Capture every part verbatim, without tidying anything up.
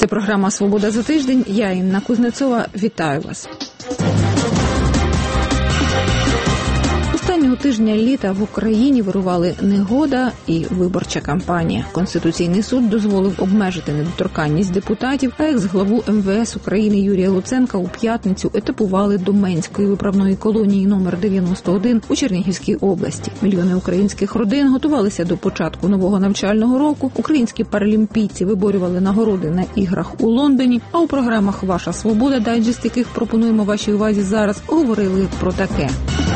програма «Свобода за тиждень». Я, Інна Кузнецова, вітаю вас. Останнього тижня літа в Україні вирували негода і виборча кампанія. Конституційний суд дозволив обмежити недоторканність депутатів, а екс-главу ем ве ес України Юрія Луценка у п'ятницю етапували до Менської виправної колонії номер дев'яносто один у Чернігівській області. Мільйони українських родин готувалися до початку нового навчального року. Українські паралімпійці виборювали нагороди на іграх у Лондоні, а у програмах «Ваша свобода», дайджест яких пропонуємо вашій увазі зараз, говорили про таке.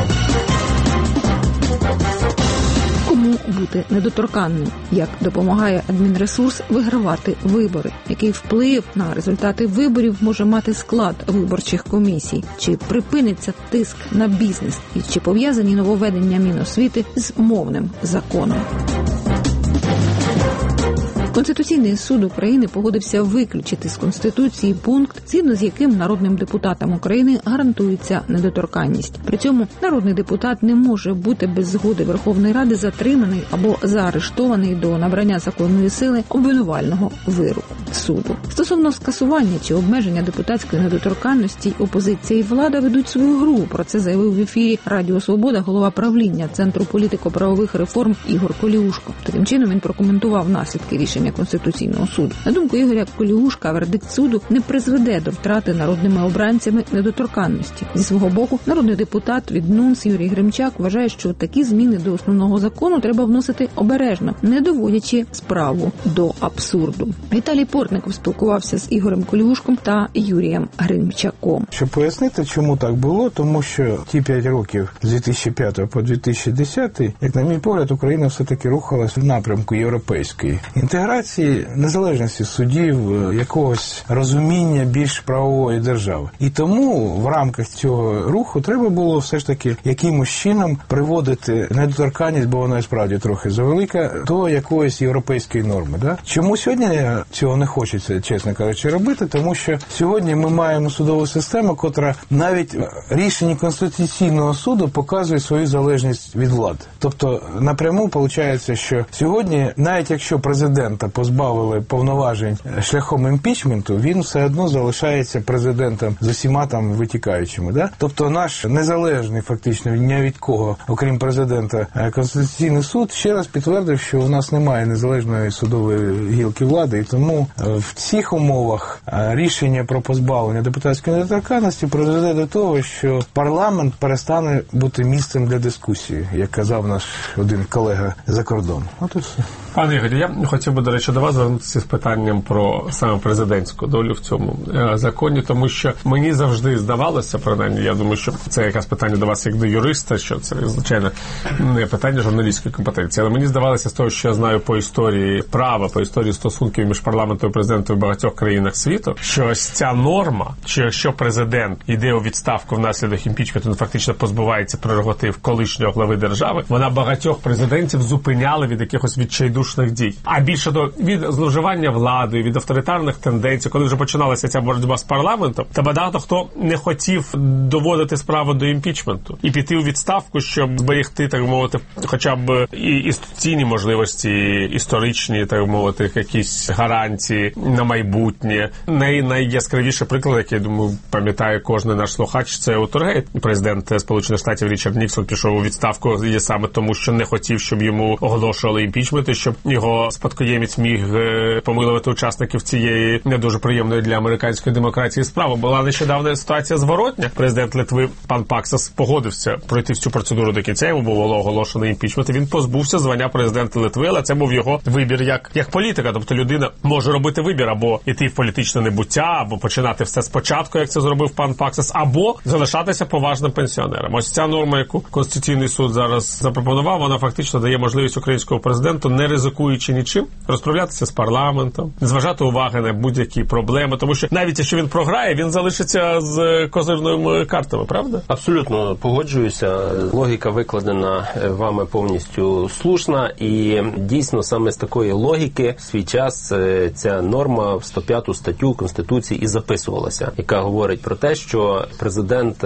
Кому бути недоторканним? Як допомагає адмінресурс вигравати вибори? Який вплив на результати виборів може мати склад виборчих комісій? Чи припиниться тиск на бізнес? І чи пов'язані нововведення Міносвіти з мовним законом? Конституційний суд України погодився виключити з Конституції пункт, згідно з яким народним депутатам України гарантується недоторканність. При цьому народний депутат не може бути без згоди Верховної Ради затриманий або заарештований до набрання законної сили обвинувального вироку суду. Стосовно скасування чи обмеження депутатської недоторканності, опозиція і влада ведуть свою гру. Про це заявив в ефірі Радіо Свобода голова правління Центру політико-правових реформ Ігор Коліушко. Таким чином він прокоментував наслідки рішення Конституційного суду. На думку Ігоря Коліушка, вердикт суду не призведе до втрати народними обранцями недоторканності. Зі свого боку, народний депутат від НУНС Юрій Гримчак вважає, що такі зміни до основного закону треба вносити обережно, не доводячи справу до абсурду. Віталій Портников спілкувався з Ігорем Коліушком та Юрієм Гримчаком. Щоб пояснити, чому так було, тому що ті п'ять років з дві тисячі п'ятого по дві тисячі десятий, як на мій погляд, Україна все-таки рухалась в напрямку європейської інтеграції, незалежності судів, якогось розуміння більш правової держави. І тому в рамках цього руху треба було все ж таки якимось чином приводити недоторканність, бо вона справді трохи завелика, до якоїсь європейської норми. Да? Чому сьогодні цього не хочеться, чесно кажучи, робити? Тому що сьогодні ми маємо судову систему, котра навіть рішення Конституційного суду показує свою залежність від влади. Тобто напряму виходить, що сьогодні, навіть якщо президента позбавили повноважень шляхом імпічменту, він все одно залишається президентом з усіма там витікаючими. Да? Тобто наш незалежний фактично ні від кого, окрім президента, Конституційний суд ще раз підтвердив, що у нас немає незалежної судової гілки влади, і тому в цих умовах рішення про позбавлення депутатської недоторканності призведе до того, що парламент перестане бути місцем для дискусії, як казав наш один колега за кордоном. От і все. Пане Ігорі, я хотів би, до речі, до вас звернутися з питанням про саме президентську долю в цьому е, законі, тому що мені завжди здавалося, принаймні, я думаю, що це якесь питання до вас як до юриста, що це, звичайно, не питання журналістської компетенції, але мені здавалося з того, що я знаю по історії права, по історії стосунків між парламентом і президентом в багатьох країнах світу, що ось ця норма, що якщо президент йде у відставку внаслідок імпічменту, він фактично позбувається прерогатив колишнього глави держави, вона багатьох президентів зупиняла від якихось відчайдушних дій. А більше до від зловживання владою, від авторитарних тенденцій, коли вже починалася ця боротьба з парламентом, та багато хто не хотів доводити справу до імпічменту і піти у відставку, щоб зберегти, так мовити, хоча б і інституційні можливості, історичні, так мовити, якісь гарантії на майбутнє. Най, найяскравіший приклад, який, я думаю, пам'ятає кожен наш слухач, це Уотергейт. Президент Сполучених Штатів Річард Ніксон пішов у відставку є саме тому, що не хотів, щоб йому оголошували імпічмент, і щоб його спадкоємець міг помилувати учасників цієї не дуже приємної для американської демократії справи. Була нещодавна ситуація зворотня. Президент Литви пан Паксас погодився пройти всю процедуру до кінця, йому було оголошено імпічмент, і він позбувся звання президента Литви, але це був його вибір як, як політика. Тобто людина може робити вибір або йти в політичне небуття, або починати все спочатку, як це зробив пан Паксас, або залишатися поважним пенсіонером. Ось ця норма, яку Конституційний суд зараз запропонував, вона фактично дає можливість українському президенту, не ризикуючи нічим, розправлятися з парламентом, зважати уваги на будь-які проблеми, тому що навіть якщо він програє, він залишиться з козирними картами, правда? Абсолютно погоджуюся. Логіка викладена вами повністю слушна, і дійсно саме з такої логіки в свій час ця ця норма в сто п'яту статтю Конституції і записувалася, яка говорить про те, що президент,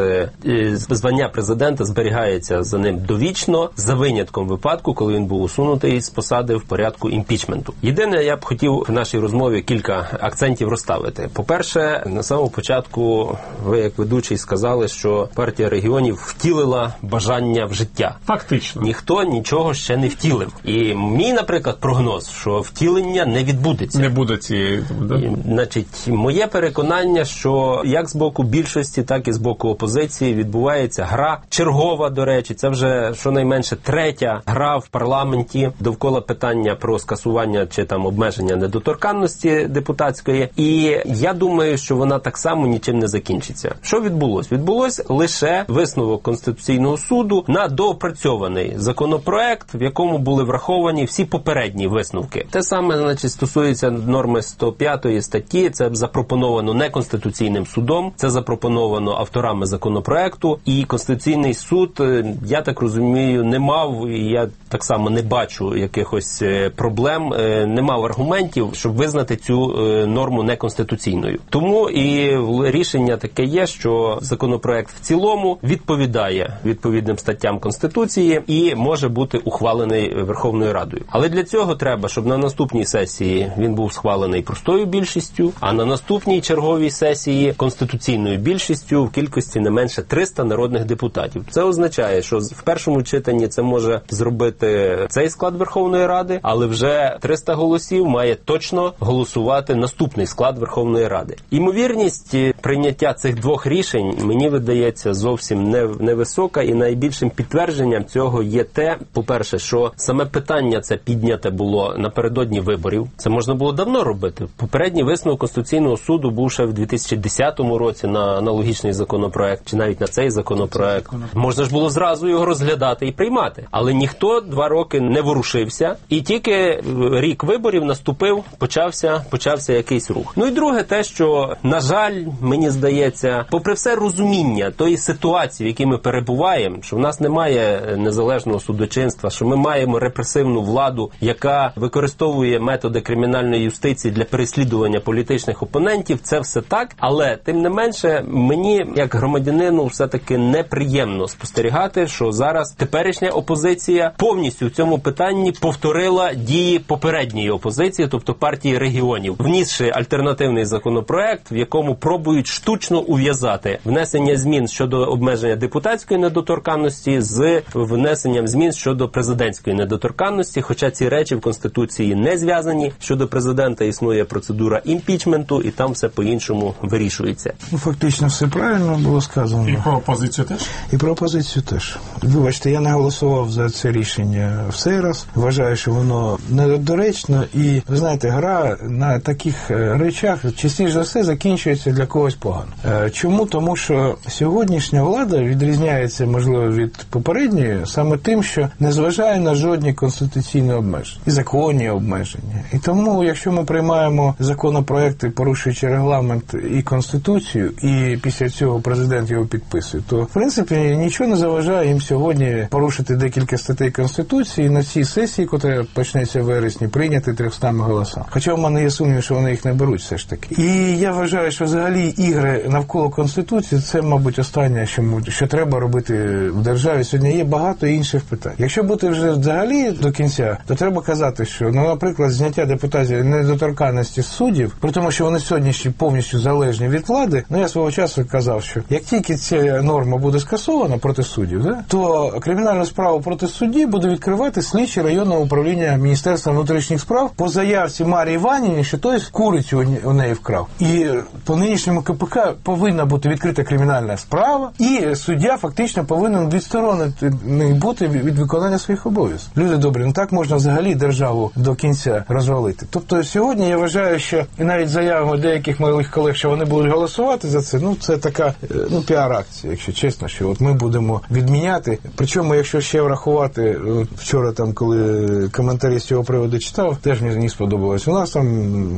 звання президента зберігається за ним довічно, за винятком випадку, коли він був усунутий з посади в порядку імпічменту. Єдине, я б хотів в нашій розмові кілька акцентів розставити. По-перше, на самому початку ви, як ведучий, сказали, що партія регіонів втілила бажання в життя. Фактично. Ніхто нічого ще не втілив. І мій, наприклад, прогноз, що втілення не відбудеться. Не буде цієї... І, значить, моє переконання, що як з боку більшості, так і з боку опозиції відбувається гра чергова, до речі, це вже щонайменше третя гра в парламенті довкола питання про скасування чи там обмеження недоторканності депутатської. І я думаю, що вона так само нічим не закінчиться. Що відбулось? Відбулось лише висновок Конституційного суду на доопрацьований законопроект, в якому були враховані всі попередні висновки. Те саме, значить, стосується норми сто п'ятої статті, це запропоновано не Конституційним судом, це запропоновано авторами законопроекту, і Конституційний суд, я так розумію, не мав, і я так само не бачу якихось проблем, не мав аргументів, щоб визнати цю норму неконституційною. Тому і рішення таке є, що законопроект в цілому відповідає відповідним статтям Конституції і може бути ухвалений Верховною Радою. Але для цього треба, щоб на наступній сесії він був схвалений простою більшістю, а на наступній черговій сесії конституційною більшістю в кількості не менше триста народних депутатів. Це означає, що в першому читанні це може зробити цей склад Верховної Ради, але вже триста голосів має точно голосувати наступний склад Верховної Ради. Імовірність прийняття цих двох рішень, мені видається, зовсім не, невисока, і найбільшим підтвердженням цього є те, по-перше, що саме питання це підняте було напередодні виборів. Це можна було давно робити. Попередній висновок Конституційного суду був ще в дві тисячі десятому році на аналогічний законопроект, чи навіть на цей законопроект. Можна ж було зразу його розглядати і приймати. Але ніхто два роки не ворушився, і тільки рік виборів наступив, почався, почався якийсь рух. Ну і друге те, що, на жаль, мені здається, попри все розуміння тої ситуації, в якій ми перебуваємо, що в нас немає незалежного судочинства, що ми маємо репресивну владу, яка використовує методи кримінальної юстиції для переслідування політичних опонентів, це все так, але тим не менше мені, як громадянину, все-таки неприємно спостерігати, що зараз теперішня опозиція повністю в цьому питанні повторила дії попередньої опозиції, тобто партії регіонів, внісши альтернативний законопроект, в якому пробують штучно ув'язати внесення змін щодо обмеження депутатської недоторканності з внесенням змін щодо президентської недоторканності, хоча ці речі в Конституції не зв'язані. Щодо президента існує процедура імпічменту, і там все по-іншому вирішується. Ну, фактично все правильно було сказано. І про опозицію теж? І про опозицію теж. Вибачте, я не голосував за це рішення в цей раз. Вважаю, що воно недоречно, і, ви знаєте, гра на таких речах частіше за все закінчується для когось погано. Чому? Тому що сьогоднішня влада відрізняється, можливо, від попередньої саме тим, що не зважає на жодні конституційні обмеження і законні обмеження. І тому, якщо ми приймаємо законопроекти, порушуючи регламент і Конституцію, і після цього президент його підписує, то, в принципі, нічого не заважає їм сьогодні порушити декілька статей Конституції на цій сесії, яка почнеться в вересні, прийняти трьохстами голосами. Хоча в мене є сумнів, що вони їх не беруть все ж таки. І я вважаю, що взагалі ігри навколо Конституції – це, мабуть, останнє, що, що треба робити в державі. Сьогодні є багато інших питань. Якщо бути вже взагалі до кінця, то треба казати, що, ну, наприклад, зняття депутатів недоторканності з суддів, при тому, що вони сьогоднішні повністю залежні від влади, ну, я свого часу казав, що як тільки ця норма буде скасована проти суддів, да, то кримінальну справу проти судді буде відкривати слідчий районного управління Міністерства внутрішніх справ по заявці Марії Іванівні, що той курицю у неї вкрав. І по нинішньому КПК повинна бути відкрита кримінальна справа, і суддя фактично повинен відсторонений бути від виконання своїх обов'язків. Люди добрі, ну так можна взагалі державу до кінця розвалити. Тобто сьогодні я вважаю, що і навіть заявами деяких моїх колег, що вони будуть голосувати за це, ну це така, ну, піар-акція, якщо чесно, що от ми будемо відміняти. Причому, якщо ще врахувати, вчора там, коли коментарі з цього приводу читав, теж мені сподобалось. У нас там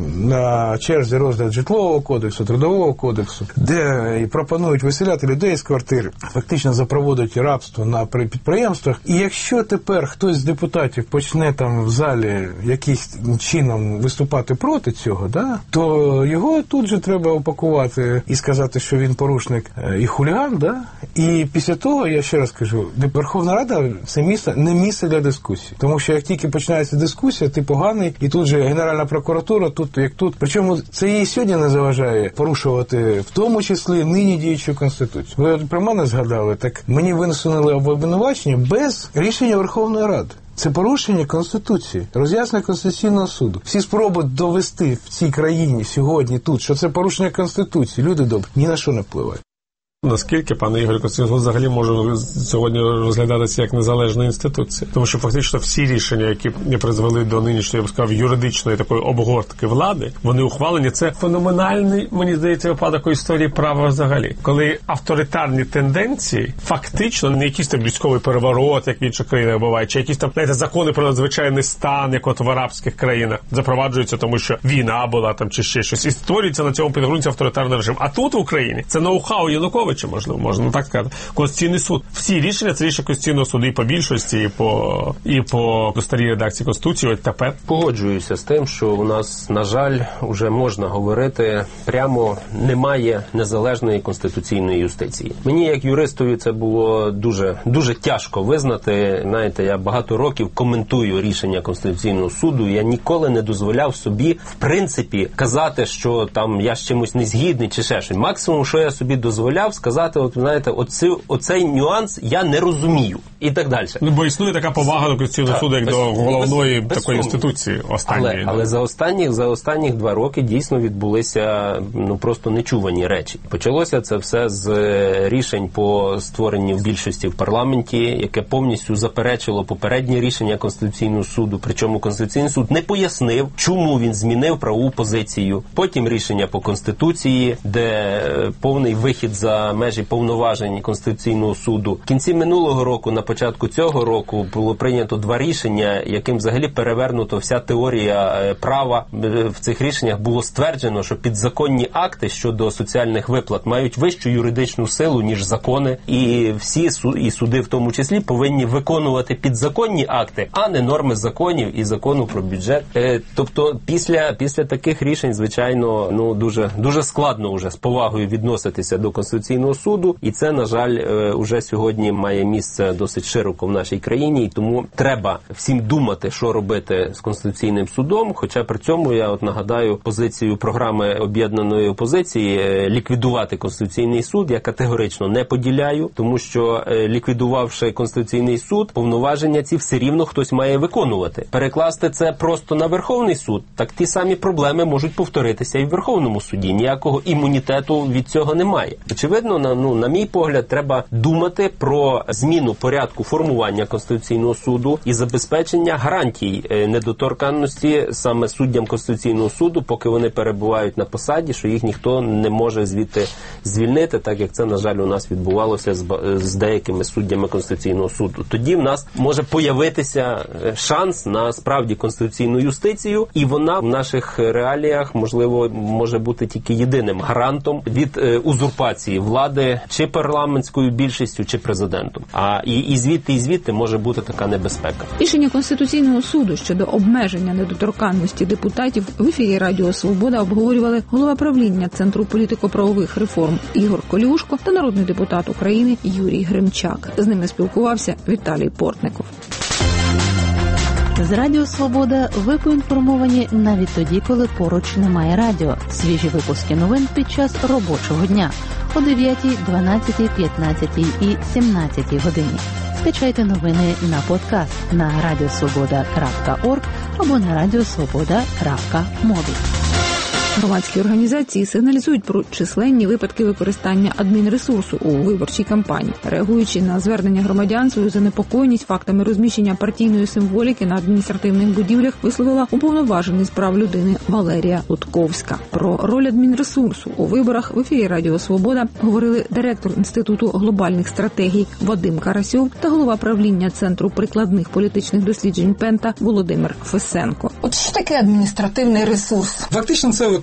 на черзі розгляд житлового кодексу, трудового кодексу, де і пропонують виселяти людей з квартир, фактично запроводять рабство на підприємствах. І якщо тепер хтось з депутатів почне там в залі якийсь чином виступати виступати проти цього, да, то його тут же треба упакувати і сказати, що він порушник і хуліган, да? І після того, я ще раз кажу, Верховна Рада – це місце, не місце для дискусії. Тому що як тільки починається дискусія, ти поганий, і тут же Генеральна прокуратура, тут як тут. Причому це їй сьогодні не заважає порушувати, в тому числі, нині діючу Конституцію. Ви про мене згадали, так мені винесено обвинувачення без рішення Верховної Ради. Це порушення Конституції, роз'яснення Конституційного суду. Всі спроби довести в цій країні сьогодні тут, що це порушення Конституції, люди добрі, ні на що не впливають. Наскільки, пане Ігорю, Конституційний суд взагалі може сьогодні розглядатися як незалежна інституція? Тому що фактично всі рішення, які призвели до нинішньої, я б сказав, юридичної такої обгортки влади, вони ухвалені. Це феноменальний, мені здається, випадок у історії права взагалі. Коли авторитарні тенденції фактично не якийсь там військовий переворот, як в інших країнах буває, чи якісь там, знаєте, закони про надзвичайний стан, як от в арабських країнах, запроваджуються, тому що війна була там чи ще щось. І створюється на цьому підґрунті авторитарний режим. А тут в Україні це ноу-хау Януковича. Чи, можливо, можна так сказати. Конституційний суд. Всі рішення – це рішення Конституційного суду і по більшості, і по, і по старій редакції Конституції. От тепер. Погоджуюся з тим, що у нас, на жаль, вже можна говорити, прямо немає незалежної конституційної юстиції. Мені, як юристові, це було дуже, дуже тяжко визнати. Знаєте, я багато років коментую рішення Конституційного суду. Я ніколи не дозволяв собі, в принципі, казати, що там я з чимось не згідний чи ще щось. Максимум, що я собі дозволяв, сказати, от, знаєте, оці, оцей нюанс я не розумію. І так далі. Ну, бо існує така повага до Конституційного суду, як без, до головної без, такої без інституції останньої. Але, але за останніх, за останніх два роки дійсно відбулися, ну, просто нечувані речі. Почалося це все з рішень по створенню більшості в парламенті, яке повністю заперечило попереднє рішення Конституційного суду. Причому Конституційний суд не пояснив, чому він змінив правову позицію. Потім рішення по Конституції, де повний вихід за межі повноважень Конституційного суду. В кінці минулого року, на початку цього року, було прийнято два рішення, яким взагалі перевернуто вся теорія права. В цих рішеннях було стверджено, що підзаконні акти щодо соціальних виплат мають вищу юридичну силу, ніж закони, і всі і суди в тому числі повинні виконувати підзаконні акти, а не норми законів і закону про бюджет. Тобто після, після таких рішень, звичайно, ну, дуже, дуже складно вже з повагою відноситися до Конституційного суду, і це, на жаль, уже сьогодні має місце досить широко в нашій країні, і тому треба всім думати, що робити з Конституційним судом, хоча при цьому я от нагадаю позицію програми об'єднаної опозиції ліквідувати Конституційний суд я категорично не поділяю, тому що ліквідувавши Конституційний суд, повноваження ці все рівно хтось має виконувати. Перекласти це просто на Верховний суд, так ті самі проблеми можуть повторитися і в Верховному суді. Ніякого імунітету від цього немає. Очевидно, на, ну, на мій погляд, треба думати про зміну порядку формування Конституційного суду і забезпечення гарантій недоторканності саме суддям Конституційного суду, поки вони перебувають на посаді, що їх ніхто не може звідти звільнити, так як це, на жаль, у нас відбувалося з, з деякими суддями Конституційного суду. Тоді в нас може появитися шанс на справді конституційну юстицію, і вона в наших реаліях, можливо, може бути тільки єдиним гарантом від е, узурпації влади чи парламентською більшістю, чи президентом. А і, і звідти, і звідти може бути така небезпека. Рішення Конституційного суду щодо обмеження недоторканності депутатів в ефірі Радіо Свобода обговорювали голова правління Центру політико-правових реформ Ігор Колюшко та народний депутат України Юрій Гримчак. З ними спілкувався Віталій Портников. З Радіо Свобода ви поінформовані навіть тоді, коли поруч немає радіо. Свіжі випуски новин під час робочого дня о дев'ятій, дванадцятій, п'ятнадцятій і сімнадцятій годині. Скачайте новини на подкаст на радіосвобода крапка орг або на радіосвобода крапка мобі. Громадські організації сигналізують про численні випадки використання адмінресурсу у виборчій кампанії. Реагуючи на звернення громадян, свою занепокоєність фактами розміщення партійної символіки на адміністративних будівлях висловила уповноважений з прав людини Валерія Лутковська. Про роль адмінресурсу у виборах в ефірі Радіо Свобода говорили директор Інституту глобальних стратегій Вадим Карасьов та голова правління Центру прикладних політичних досліджень Пента Володимир Фесенко. От що таке адміністративний ресурс? Фактично це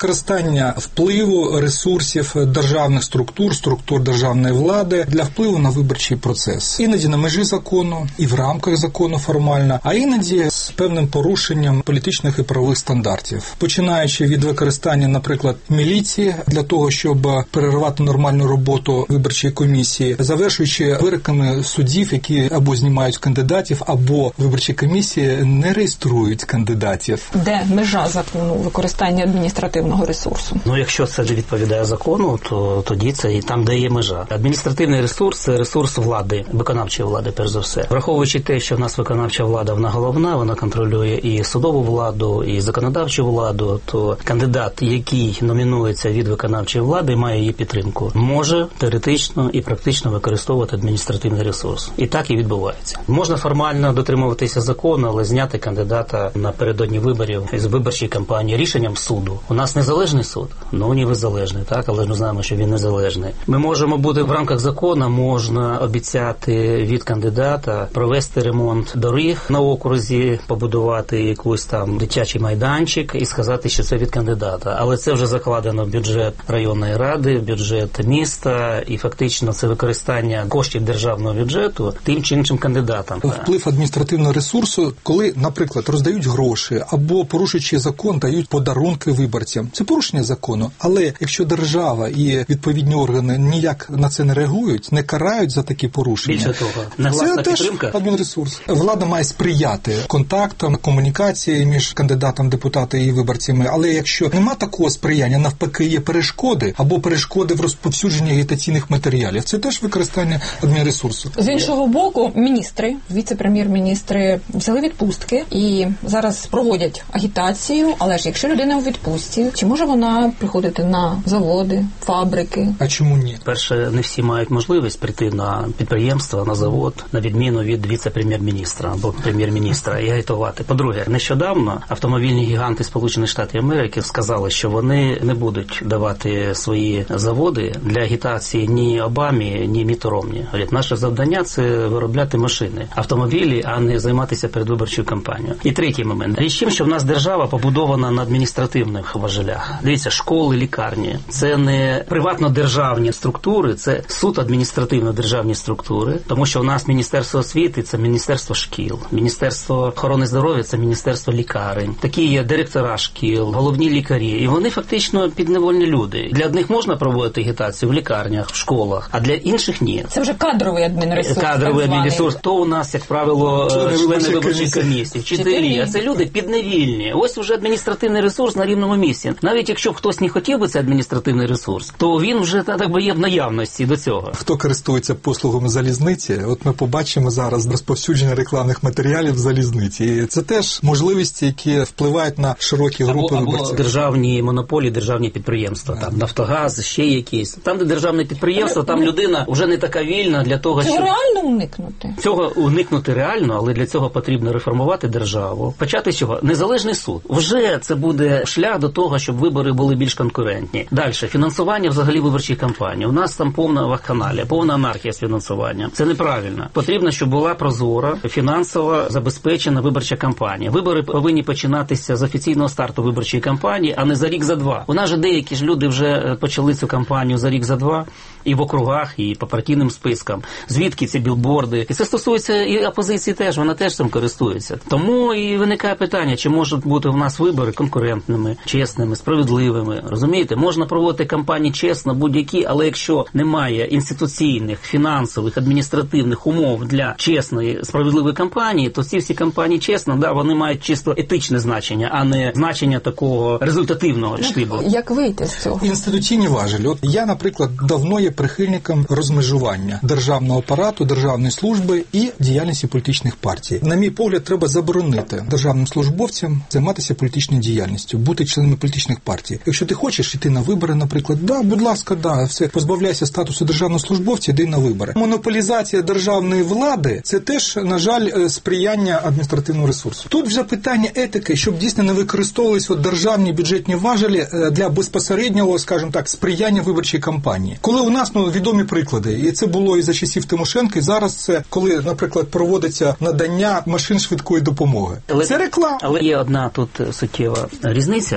використання впливу ресурсів державних структур, структур державної влади для впливу на виборчий процес. Іноді на межі закону, і в рамках закону формально, а іноді з певним порушенням політичних і правових стандартів. Починаючи від використання, наприклад, міліції для того, щоб перервати нормальну роботу виборчої комісії, завершуючи вироками судів, які або знімають кандидатів, або виборчі комісії не реєструють кандидатів. Де межа закону використання адміністративного ресурсу? Ну, якщо це не відповідає закону, то тоді це і там, де є межа. Адміністративний ресурс – це ресурс влади, виконавчої влади, перш за все. Враховуючи те, що в нас виконавча влада, вона головна, вона контролює і судову владу, і законодавчу владу, то кандидат, який номінується від виконавчої влади, має її підтримку, може теоретично і практично використовувати адміністративний ресурс. І так і відбувається. Можна формально дотримуватися закону, але зняти кандидата напередодні виборів з виборчої кампанії рішенням суду. У нас незалежний суд? Ну, ніби залежний, так, але ми знаємо, що він незалежний. Ми можемо бути в рамках закону, можна обіцяти від кандидата провести ремонт доріг на окрузі, побудувати якийсь там дитячий майданчик і сказати, що це від кандидата. Але це вже закладено в бюджет районної ради, в бюджет міста, і фактично це використання коштів державного бюджету тим чи іншим кандидатам. Вплив адміністративного ресурсу, коли, наприклад, роздають гроші або, порушуючи закон, дають подарунки виборцям. Це порушення закону. Але якщо держава і відповідні органи ніяк на це не реагують, не карають за такі порушення. Більше того, негласна підтримка. Це теж адмінресурс. Влада має сприяти контактам, комунікації між кандидатом, депутатом і виборцями. Але якщо нема такого сприяння, навпаки, є перешкоди або перешкоди в розповсюдженні агітаційних матеріалів. Це теж використання адмінресурсу. З іншого боку, міністри, віце-прем'єр-міністри взяли відпустки і зараз проводять агітацію, але ж якщо людина у відпустці, чи може вона приходити на заводи, фабрики? А чому ні? Перше, не всі мають можливість прийти на підприємство, на завод, на відміну від віце-прем'єр-міністра або прем'єр-міністра і агітувати. По-друге, нещодавно автомобільні гіганти Сполучених Штатів Америки сказали, що вони не будуть давати свої заводи для агітації ні Обамі, ні Мітту Ромні. Говорять, наше завдання – це виробляти машини, автомобілі, а не займатися передвиборчою кампанією. І третій момент. Річ тим, що в нас держава побудована на адміністративних важелях. Дивіться, школи, лікарні – це не приватно-державні структури, це суд адміністративно-державні структури, тому що у нас Міністерство освіти – це Міністерство шкіл, Міністерство охорони здоров'я – це Міністерство лікарень. Такі є директора шкіл, головні лікарі, і вони фактично підневольні люди. Для одних можна проводити агітацію в лікарнях, в школах, а для інших ні. Це вже кадровий адмінресурс. Кадровий адмінресурс. То у нас, як правило, члени виборчої комісії, вчителі, а це люди підневільні. Ось вже адміністративний ресурс на рівному місці. Навіть якщо б хтось не хотів би цей адміністративний ресурс, то він вже так би є в наявності до цього. Хто користується послугами залізниці, от ми побачимо зараз розповсюдження рекламних матеріалів в залізниці. І це теж можливості, які впливають на широкі групи або, виборців. Або державні монополії, державні підприємства, там Нафтогаз, ще якісь. Там, де державне підприємство, там людина вже не така вільна для того, щоб... Цього реально уникнути? Цього уникнути реально, але для цього потрібно реформувати державу. Почати з чого? Незалежний суд. Вже це буде шлях до того, щоб вибори були більш конкурентні. Далі. Фінансування взагалі виборчих кампаній. У нас там повна вакханалія, повна анархія з фінансуванням. Це неправильно. Потрібно, щоб була прозора, фінансово забезпечена виборча кампанія. Вибори повинні починатися з офіційного старту виборчої кампанії, а не за рік, за два. У нас же деякі ж люди вже почали цю кампанію за рік, за два. І в округах, і по партійним спискам. Звідки ці білборди? І це стосується і опозиції теж, вона теж цим користується. Тому і виникає питання, чи можуть бути в нас вибори конкурентними, чесними, справедливими. Розумієте? Можна проводити кампанії чесно, будь-які, але якщо немає інституційних, фінансових, адміністративних умов для чесної, справедливої кампанії, то ці всі кампанії чесно, да, вони мають чисто етичне значення, а не значення такого результативного штибу. Як вийти з цього? Інституційні важелі. От я, наприклад, давно є прихильником розмежування державного апарату, державної служби і діяльності політичних партій. На мій погляд, треба заборонити державним службовцям займатися політичною діяльністю, бути членами політичних партій. Якщо ти хочеш йти на вибори, наприклад, да, будь ласка, да, все, позбавляйся статусу державного службовця, йди на вибори. Монополізація державної влади – це теж, на жаль, сприяння адміністративному ресурсу. Тут вже питання етики, щоб дійсно не використовувалися державні бюджетні важелі для безпосереднього, скажімо так, сприяння виборчій кампанії. Коли у нас, ну, відомі приклади, і це було і за часів Тимошенко, і зараз це, коли, наприклад, проводиться надання машин швидкої допомоги. Але, це реклама. Але є одна тут суттєва різниця, коли дійсно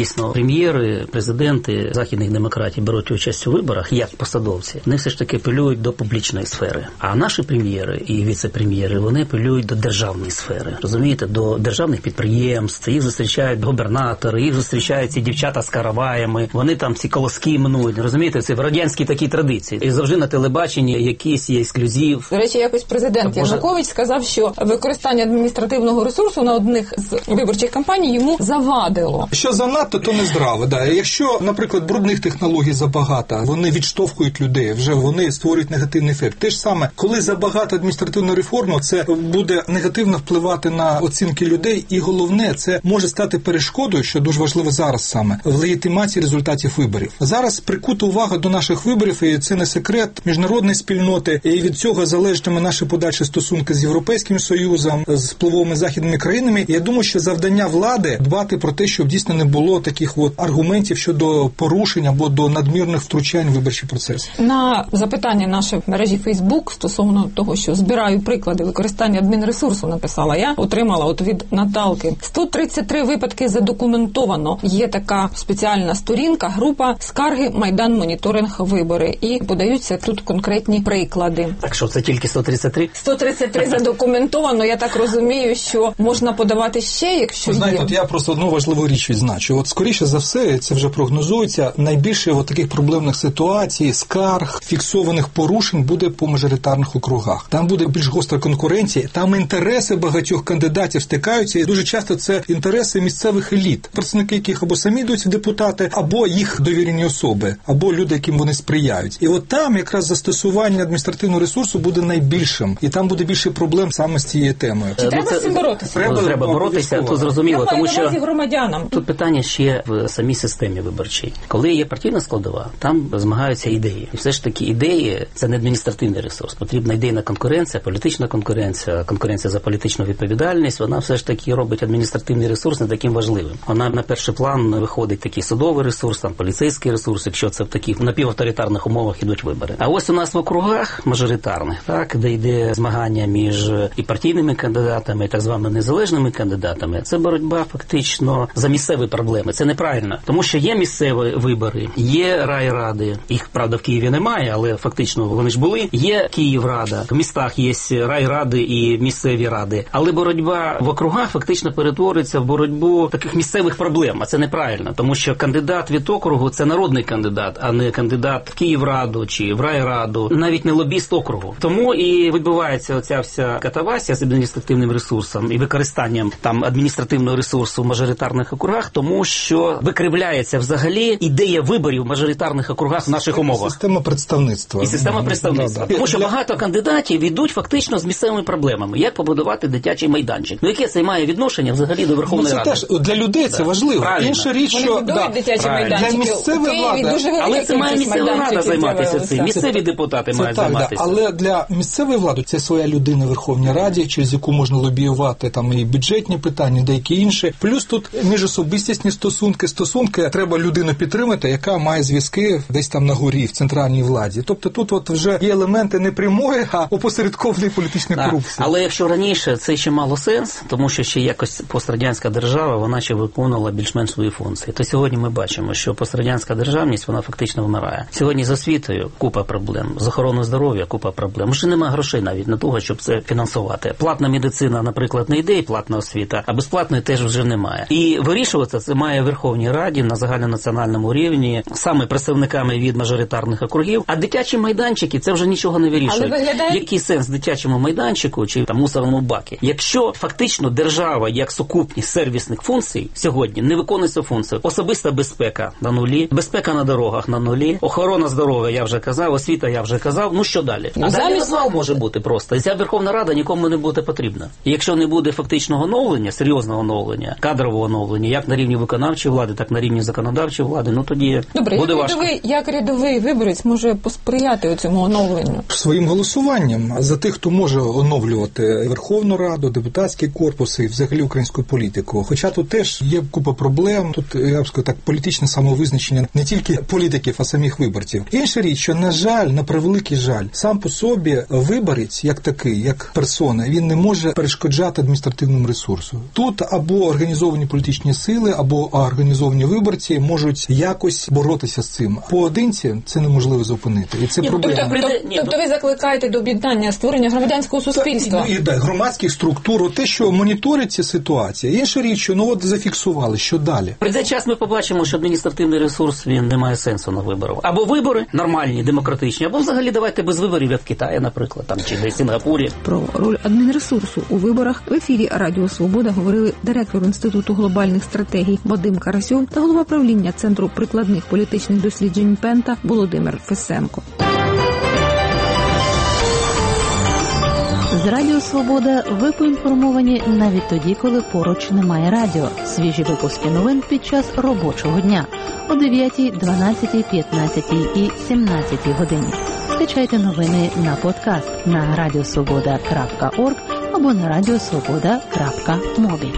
дійсно прем'єри, президенти західних демократій беруть участь у виборах, як посадовці, вони все ж таки апелюють до публічної сфери. А наші прем'єри і віце-прем'єри, вони апелюють до державної сфери. Розумієте, до державних підприємств, їх зустрічають губернатори, їх зустрічають ці дівчата з караваями, вони там ці колоски мнуть. Розумієте, це в радянській такій традиції. І завжди на телебаченні якийсь є ексклюзив. До речі, якось президент Може... Янукович сказав, що використання адміністративного ресурсу на одних з виборчих кампаній йому завадило. Що занадто, то не здраво. Да. Якщо, наприклад, брудних технологій забагато, вони відштовхують людей, вже вони створюють негативний ефект. Те ж саме, коли забагато адміністративної реформи, це буде негативно впливати на оцінки людей, і головне, це може стати перешкодою, що дуже важливо зараз саме, в легітимації результатів виборів. Зараз прикута увага до наших виборів, і це не секрет міжнародної спільноти, і від цього залежатиме наші подальші стосунки з Європейським Союзом, з впливовими західними країнами. І я думаю, що завдання влади дбати про те, щоб дійсно не було таких от аргументів щодо порушень або до надмірних втручань в виборчий процес. На запитання наше в мережі Фейсбук стосовно того, що збираю приклади використання адмінресурсу, написала я, отримала от від Наталки. сто тридцять три випадки задокументовано. Є така спеціальна сторінка, група «Скарги, Майдан, моніторинг, вибори». І подаються тут конкретні приклади. Так що, це тільки сто тридцять три? сто тридцять три задокументовано. Я так розумію, що можна подавати ще, якщо Знаєте, є. от я просто одну важливу річ відзначу. От скоріше за все, це вже прогнозується, найбільше от таких проблемних ситуацій, скарг, фіксованих порушень буде по мажоритарних округах. Там буде більш гостра конкуренція, там інтереси багатьох кандидатів стикаються, і дуже часто це інтереси місцевих еліт, представники яких або самі йдуть в депутати, або їх довірені особи, або люди, яким вони сприяють. І от там якраз застосування адміністративного ресурсу буде найбільшим, і там буде більше проблем саме з цією темою. Чи треба з цим боротися? Треба, треба боротися, тут зрозуміло, Я тому що громадянам. тут питання ще в самій системі виборчій. Коли є партійна складова, там змагаються ідеї. І все ж таки ідеї – це не адміністративний ресурс. Потрібна ідейна конкуренція, політична конкуренція, конкуренція за політичну відповідальність. Вона все ж таки робить адміністративний ресурс не таким важливим. Вона на перший план виходить такий судовий ресурс, там поліцейський ресурс, якщо це в таких напівавторитарних умовах ідуть вибори. А ось у нас в округах мажоритарних, так, де йде змагання між і партійними кандидатами, і так званими незалежними кандидатами, це боротьба фактично за місцеві проблеми. Це неправильно, тому що є місцеві вибори, є райради, їх, правда, в Києві немає, але фактично вони ж були. Є Київрада, в містах є райради і місцеві ради, але боротьба в округах фактично перетворюється в боротьбу таких місцевих проблем, а це неправильно, тому що кандидат від округу – це народний кандидат, а не кандидат в Київраду чи в райраду, навіть не лобіст округу. Тому і відбувається оця вся катавасія з адміністративним ресурсом і використанням там адміністративного ресурсу в мажоритарних округах, тому що викривляється взагалі ідея виборів в мажоритарних округах в наших умовах. Система представництва. І система представництва. Да, да. Тому що багато кандидатів йдуть фактично з місцевими проблемами. Як побудувати дитячий майданчик? Ну, яке це має відношення взагалі до Верховної ну, це Ради? Теж, для людей це да. важливо. Правильно. Інша річ, Вони що будують да, дитячі майданчики. для місцевої влади. Але це має місцева рада займатися цим. Місцеві депутати це мають так, займатися. Да. Але для місцевої влади це своя людина в Верховній Раді, через яку можна лобіювати там і бюджетні питання, деякі інші. Плюс тут міжособистісні стосунки, стосунки треба людину підтримати, яка має зв'язки десь там на горі, в центральній владі. Тобто тут от вже є елементи не прямої, а опосередкованої політичної да. корупції. Але якщо раніше це ще мало сенс, тому що ще якось пострадянська держава, вона ще виконувала більш-менш свої функції, то сьогодні ми бачимо, що пострадянська державність, вона фактично вмирає. Сьогодні з освітою купа проблем, з охороною здоров'я купа проблем. Вже немає грошей навіть на того, щоб це фінансувати. Платна медицина, наприклад, не йде, і платна освіта, а безплатної теж вже немає. І вирішувати це має в Верховній Раді на загальнонаціональному рівні, саме представниками від мажоритарних округів, а дитячі майданчики це вже нічого не вирішує. Виглядає... Який сенс дитячому майданчику чи там мусорному бакі? Якщо фактично держава як сукупність сервісних функцій сьогодні не виконує цю функцію, особиста безпека на нулі, безпека на дорогах на нулі, охорона здоров'я, я вже казав, освіта, я вже казав, ну що далі? А Замість... далі розвал може бути просто. І ця Верховна Рада нікому не буде потрібна. І якщо не буде фактичного оновлення, серйозного оновлення, кадрового оновлення, як на рівні виконавчої влади, так на рівні законодавчої влади, ну тоді Добре, буде як важко. Рядовий, як рядовий виборець може посприяти цьому оновленню? Своїм голосуванням за тих, хто може оновлювати Верховну Раду, депутатські корпуси і взагалі українську політику. Хоча тут теж є купа проблем, тут, я б сказав так, політичне самовизначення не тільки політиків, а самих виборців. Інша річ, що, на жаль, на превеликий жаль, сам по собі виборець, як такий, як персона, він не може перешкоджати адміністративному ресурсу. Тут або організовані політичні сили, або а організовані виборці можуть якось боротися з цим. Поодинці це неможливо зупинити. І це Ні, проблема. Тобто, тобто, тобто ви закликаєте до об'єднання, створення громадянського суспільства? І, і, да, громадських структур, те, що моніторить ці ситуації. Інша річ, що ну от зафіксували, що далі. При цей час ми побачимо, що адміністративний ресурс, він не має сенсу на виборах. Або вибори нормальні, демократичні, або взагалі давайте без виборів, як в Китаї, наприклад, там чи в Сінгапурі. Про роль адмінресурсу у виборах в ефірі Радіо Свобода говорили директор Інституту глобальних стратегій Вадим Карасьов та голова правління Центру прикладних політичних досліджень Пента Володимир Фесенко. З Радіо Свобода ви поінформовані навіть тоді, коли поруч немає радіо. Свіжі випуски новин під час робочого дня о дев'ятій, дванадцятій, п'ятнадцятій і сімнадцятій годині. Скачайте новини на подкаст на радіосвобода крапка орг або на радіосвобода крапка мобі.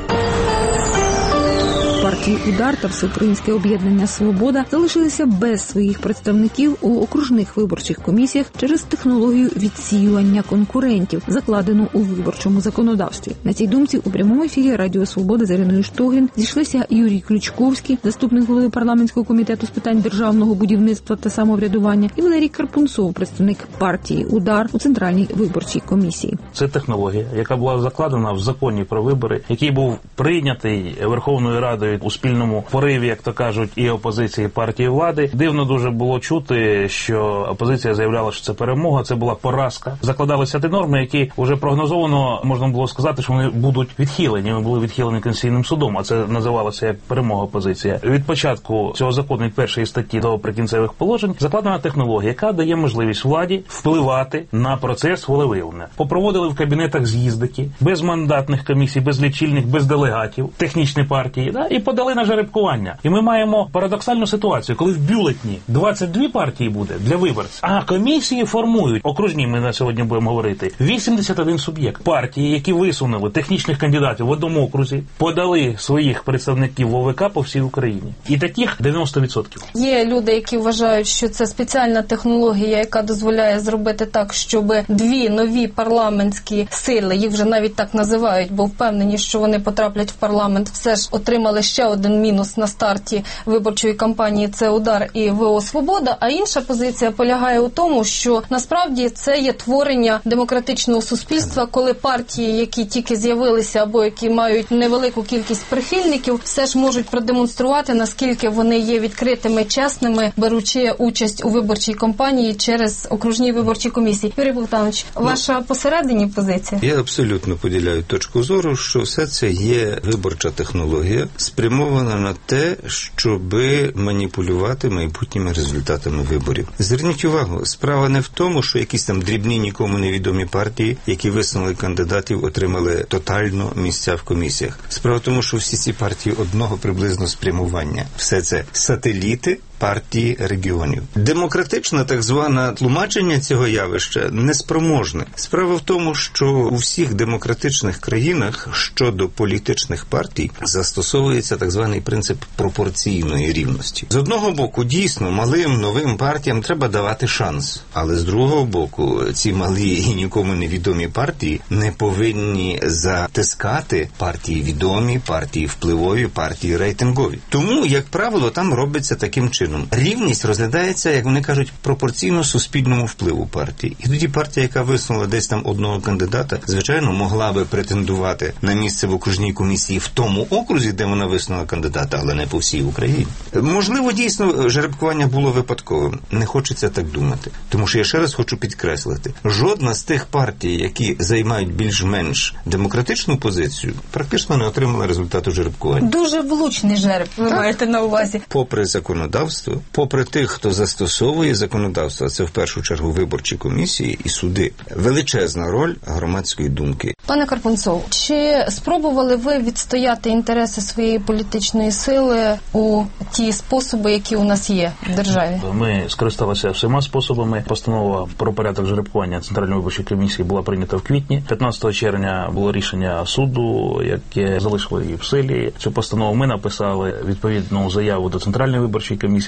Партії «Удар» та Всеукраїнське об'єднання «Свобода» залишилися без своїх представників у окружних виборчих комісіях через технологію відсіювання конкурентів, закладену у виборчому законодавстві. На цій думці у прямому ефірі Радіо Свобода з Іриною Штогрін зійшлися Юрій Ключковський, заступник голови парламентського комітету з питань державного будівництва та самоврядування, і Валерій Карпунцов, представник партії «Удар» у Центральній виборчій комісії. Це технологія, яка була закладена в законі про вибори, який був прийнятий Верховною Радою у спільному пориві, як то кажуть, і опозиції, і партії влади. Дивно дуже було чути, що опозиція заявляла, що це перемога, це була поразка. Закладалися ті норми, які вже прогнозовано, можна було сказати, що вони будуть відхилені. Вони були відхилені Конституційним судом, а це називалося як перемога опозиція. Від початку цього закону, від першої статті до прикінцевих положень, закладена технологія, яка дає можливість владі впливати на процес волевиявлення. Попроводили в кабінетах з'їздики, без мандатних комісій, без лічильних, без делегатів, технічні партії, да, і подали на жеребкування. І ми маємо парадоксальну ситуацію, коли в бюлетні двадцять дві партії буде для виборців, а комісії формують, окружні ми на сьогодні будемо говорити, вісімдесят один суб'єкт. Партії, які висунули технічних кандидатів в одному окрузі, подали своїх представників в О В К по всій Україні. І таких дев'яносто відсотків. Є люди, які вважають, що це спеціальна технологія, яка дозволяє зробити так, щоб дві нові парламентські сили, їх вже навіть так називають, бо впевнені, що вони потраплять в парламент, все ж отримали ще один мінус на старті виборчої кампанії – це «Удар» і В О «Свобода», а інша позиція полягає у тому, що насправді це є творення демократичного суспільства, коли партії, які тільки з'явилися або які мають невелику кількість прихильників, все ж можуть продемонструвати, наскільки вони є відкритими, чесними, беручи участь у виборчій кампанії через окружні виборчі комісії. Юрій Богданович, ваша посередині позиція? Я абсолютно поділяю точку зору, що все це є виборча технологія, спрямована на те, щоб маніпулювати майбутніми результатами виборів. Зверніть увагу, справа не в тому, що якісь там дрібні, нікому невідомі партії, які висунули кандидатів, отримали тотально місця в комісіях. Справа в тому, що всі ці партії одного приблизно спрямування. Все це сателіти партії регіонів. Демократичне так зване тлумачення цього явища неспроможне. Справа в тому, що у всіх демократичних країнах щодо політичних партій застосовується так званий принцип пропорційної рівності. З одного боку, дійсно, малим новим партіям треба давати шанс. Але з другого боку, ці малі і нікому невідомі партії не повинні затискати партії відомі, партії впливові, партії рейтингові. Тому, як правило, там робиться таким чином. Рівність розглядається, як вони кажуть, пропорційно суспільному впливу партії. І тоді партія, яка висунула десь там одного кандидата, звичайно, могла би претендувати на місце в окружній комісії в тому окрузі, де вона висунула кандидата, але не по всій Україні. Можливо, дійсно, жеребкування було випадковим. Не хочеться так думати. Тому що я ще раз хочу підкреслити, жодна з тих партій, які займають більш-менш демократичну позицію, практично не отримала результату жеребкування. Дуже влучний жереб, ви так маєте на увазі. Попри законодавство, попри тих, хто застосовує законодавство, це в першу чергу виборчі комісії і суди, величезна роль громадської думки. Пане Карпунцов, чи спробували ви відстояти інтереси своєї політичної сили у ті способи, які у нас є в державі? Ми скористалися всіма способами. Постанова про порядок жеребкування Центральної виборчої комісії була прийнята в квітні. п'ятнадцятого червня було рішення суду, яке залишило її в силі. Цю постанову ми написали відповідну заяву до Центральної виборчої комісії.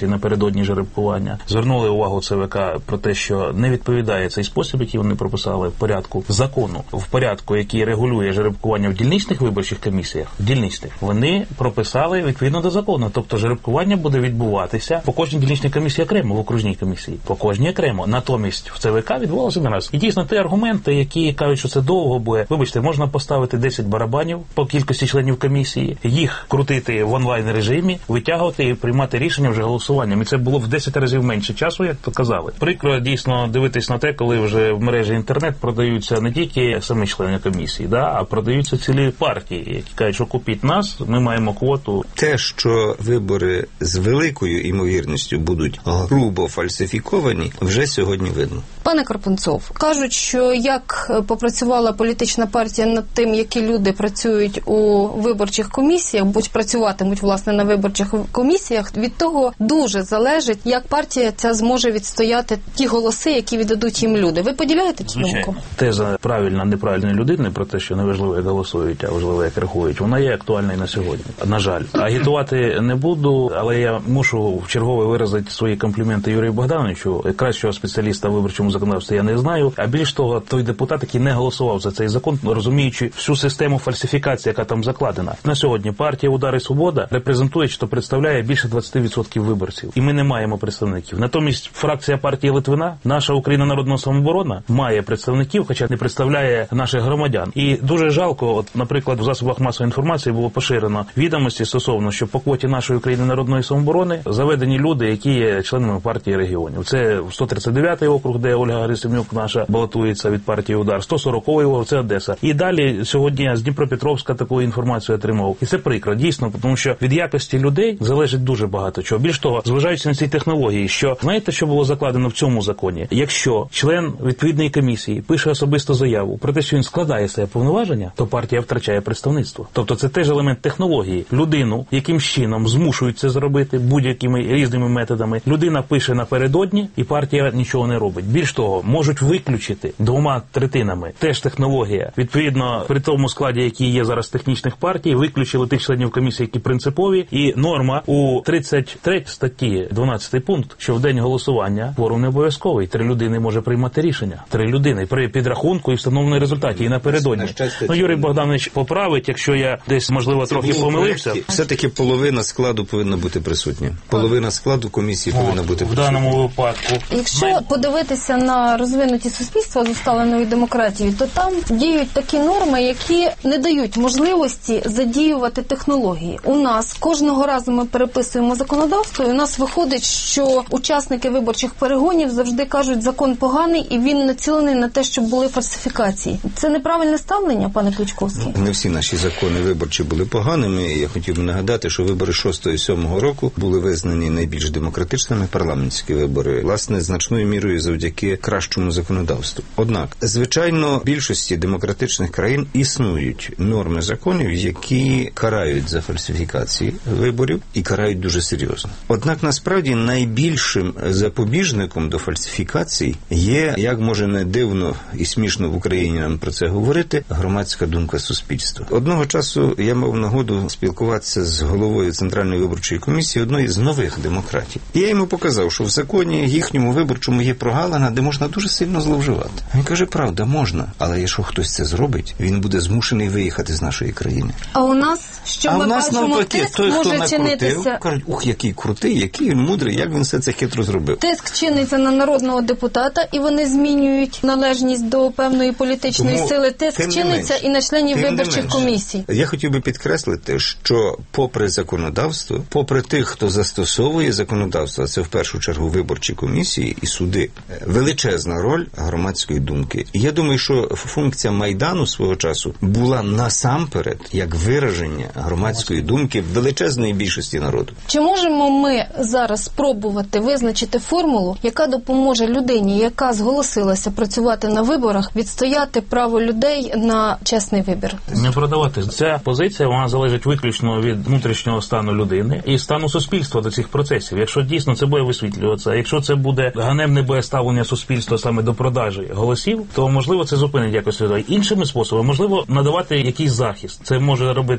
комісії напередодні жеребкування. Звернули увагу ЦВК про те, що не відповідає цей спосіб, який вони прописали в порядку закону, в порядку, який регулює жеребкування в дільничних виборчих комісіях, в дільничних, вони прописали відповідно до закону. Тобто жеребкування буде відбуватися по кожній дільничній комісії окремо, в окружній комісії. По кожній окремо. Натомість в ЦВК відбувалося один раз. І дійсно ті аргументи, які кажуть, що це довго буде. Вибачте, можна поставити десять барабанів по кількості членів комісії, їх крутити в онлайн-режимі, витягувати і приймати рішення вже голосуванням. І це було в десять разів менше часу, як то казали. Прикро дійсно дивитись на те, коли вже в мережі інтернет продаються не тільки самі члени комісії, да, а продаються цілі партії, які кажуть, що купіть нас, ми маємо квоту. Те, що вибори з великою імовірністю будуть грубо фальсифіковані, вже сьогодні видно. Пане Карпунцов, кажуть, що як попрацювала політична партія над тим, які люди працюють у виборчих комісіях, будь працюватимуть, власне, на виборчих комісіях, від того дуже залежить, як партія ця зможе відстояти ті голоси, які віддадуть їм люди. Ви поділяєте цю думку? Теза правильна, неправильної людини про те, що не важливо, як голосують, а важливо, як рахують, вона є актуальна і на сьогодні. На жаль. Агітувати не буду, але я мушу в чергове виразити свої компліменти Юрію Богдановичу. Кращого спеціаліста в виборчому законодавстві я не знаю. А більш того, той депутат, який не голосував за цей закон, розуміючи всю систему фальсифікації, яка там закладена. На сьогодні партія «Удар і Свобода» репрезентує, що представляє більше двадцять відсотків виборців. І ми не маємо представників. Натомість фракція партії Литвина, наша Україна народного самооборона, має представників, хоча не представляє наших громадян. І дуже жалко, от, наприклад, в засобах масової інформації було поширено відомості стосовно, що по квоті нашої України народної самооборони заведені люди, які є членами партії регіонів. Це сто тридцять дев'ятий округ, де Ольга Герасим'юк наша балотується від партії «Удар», сто сороковий округ, це Одеса. І далі сьогодні я з Дніпропетровська таку інформацію отримав. І це прикро, дійсно, тому що від якості людей залежить дуже багато чого. Більш того, зважаючи на ці технології, що, знаєте, що було закладено в цьому законі? Якщо член відповідної комісії пише особисто заяву про те, що він складає себе повноваження, то партія втрачає представництво. Тобто це теж елемент технології. Людину якимсь чином змушують це зробити будь-якими різними методами. Людина пише напередодні, і партія нічого не робить. Більш того, можуть виключити двома третинами. Теж технологія. Відповідно, при тому складі, який є зараз технічних партій, виключили тих членів комісії, які принципові. І норма у тридцять третій статті, дванадцятий пункт, що в день голосування кворум не обов'язковий. Три людини може приймати рішення. Три людини при підрахунку і встановленому результаті. І напередодні. Ну, Юрій Богданович поправить, якщо я десь, можливо, Це трохи помилився. Все-таки половина складу повинна бути присутня. Половина складу комісії О, повинна бути в присутня. даному випадку. Якщо подивитися на розвинуті суспільства з усталеною демократією, то там діють такі норми, які не дають можливості задіювати технології. У нас кожного разу ми переписуємо законодавство, і у нас виходить, що учасники виборчих перегонів завжди кажуть, закон поганий, і він націлений на те, щоб були фальсифікації. Це неправильне ставлення, пане Ключковський? Не всі наші закони виборчі були поганими. Я хотів би нагадати, що вибори шостого і сьомого року були визнані найбільш демократичними парламентські вибори, власне, значною мірою завдяки кращому законодавству. Однак, звичайно, в більшості демократичних країн існують норми законів, які карають за фальсифікації виборів і карають дуже серйозно. Однак, насправді, найбільшим запобіжником до фальсифікацій є, як може не дивно і смішно в Україні нам про це говорити, громадська думка суспільства. Одного часу я мав нагоду спілкуватися з головою Центральної виборчої комісії одної з нових демократій. І я йому показав, що в законі їхньому виборчому є прогалина, де можна дуже сильно зловживати. Він каже, правда, можна, але якщо хтось це зробить, він буде змушений виїхати з нашої країни. А у нас, що а ми у нас бачимо, навпаки, тиск той, хто може накрутив, чинитися... кажуть, ух, який крутий, який він мудрий, як він все це хитро зробив. Тиск чиниться на народного депутата, і вони змінюють належність до певної політичної Тому, сили. Тиск чиниться менш, і на членів виборчих менш, комісій. Я хотів би підкреслити, що попри законодавство, попри тих, хто застосовує законодавство, це в першу чергу виборчі комісії і суди, величезна роль громадської думки. І я думаю, що функція Майдану свого часу була насамперед як вираження громадської думки величезної більшості народу. Чи можемо ми зараз спробувати визначити формулу, яка допоможе людині, яка зголосилася працювати на виборах, відстояти право людей на чесний вибір? Не продавати. Ця позиція, вона залежить виключно від внутрішнього стану людини і стану суспільства до цих процесів. Якщо дійсно це буде висвітлюватися, якщо це буде ганебне буде ставлення суспільства саме до продажі голосів, то, можливо, це зупинить якось людей. Іншими способами, можливо, надавати якийсь захист. Це може робити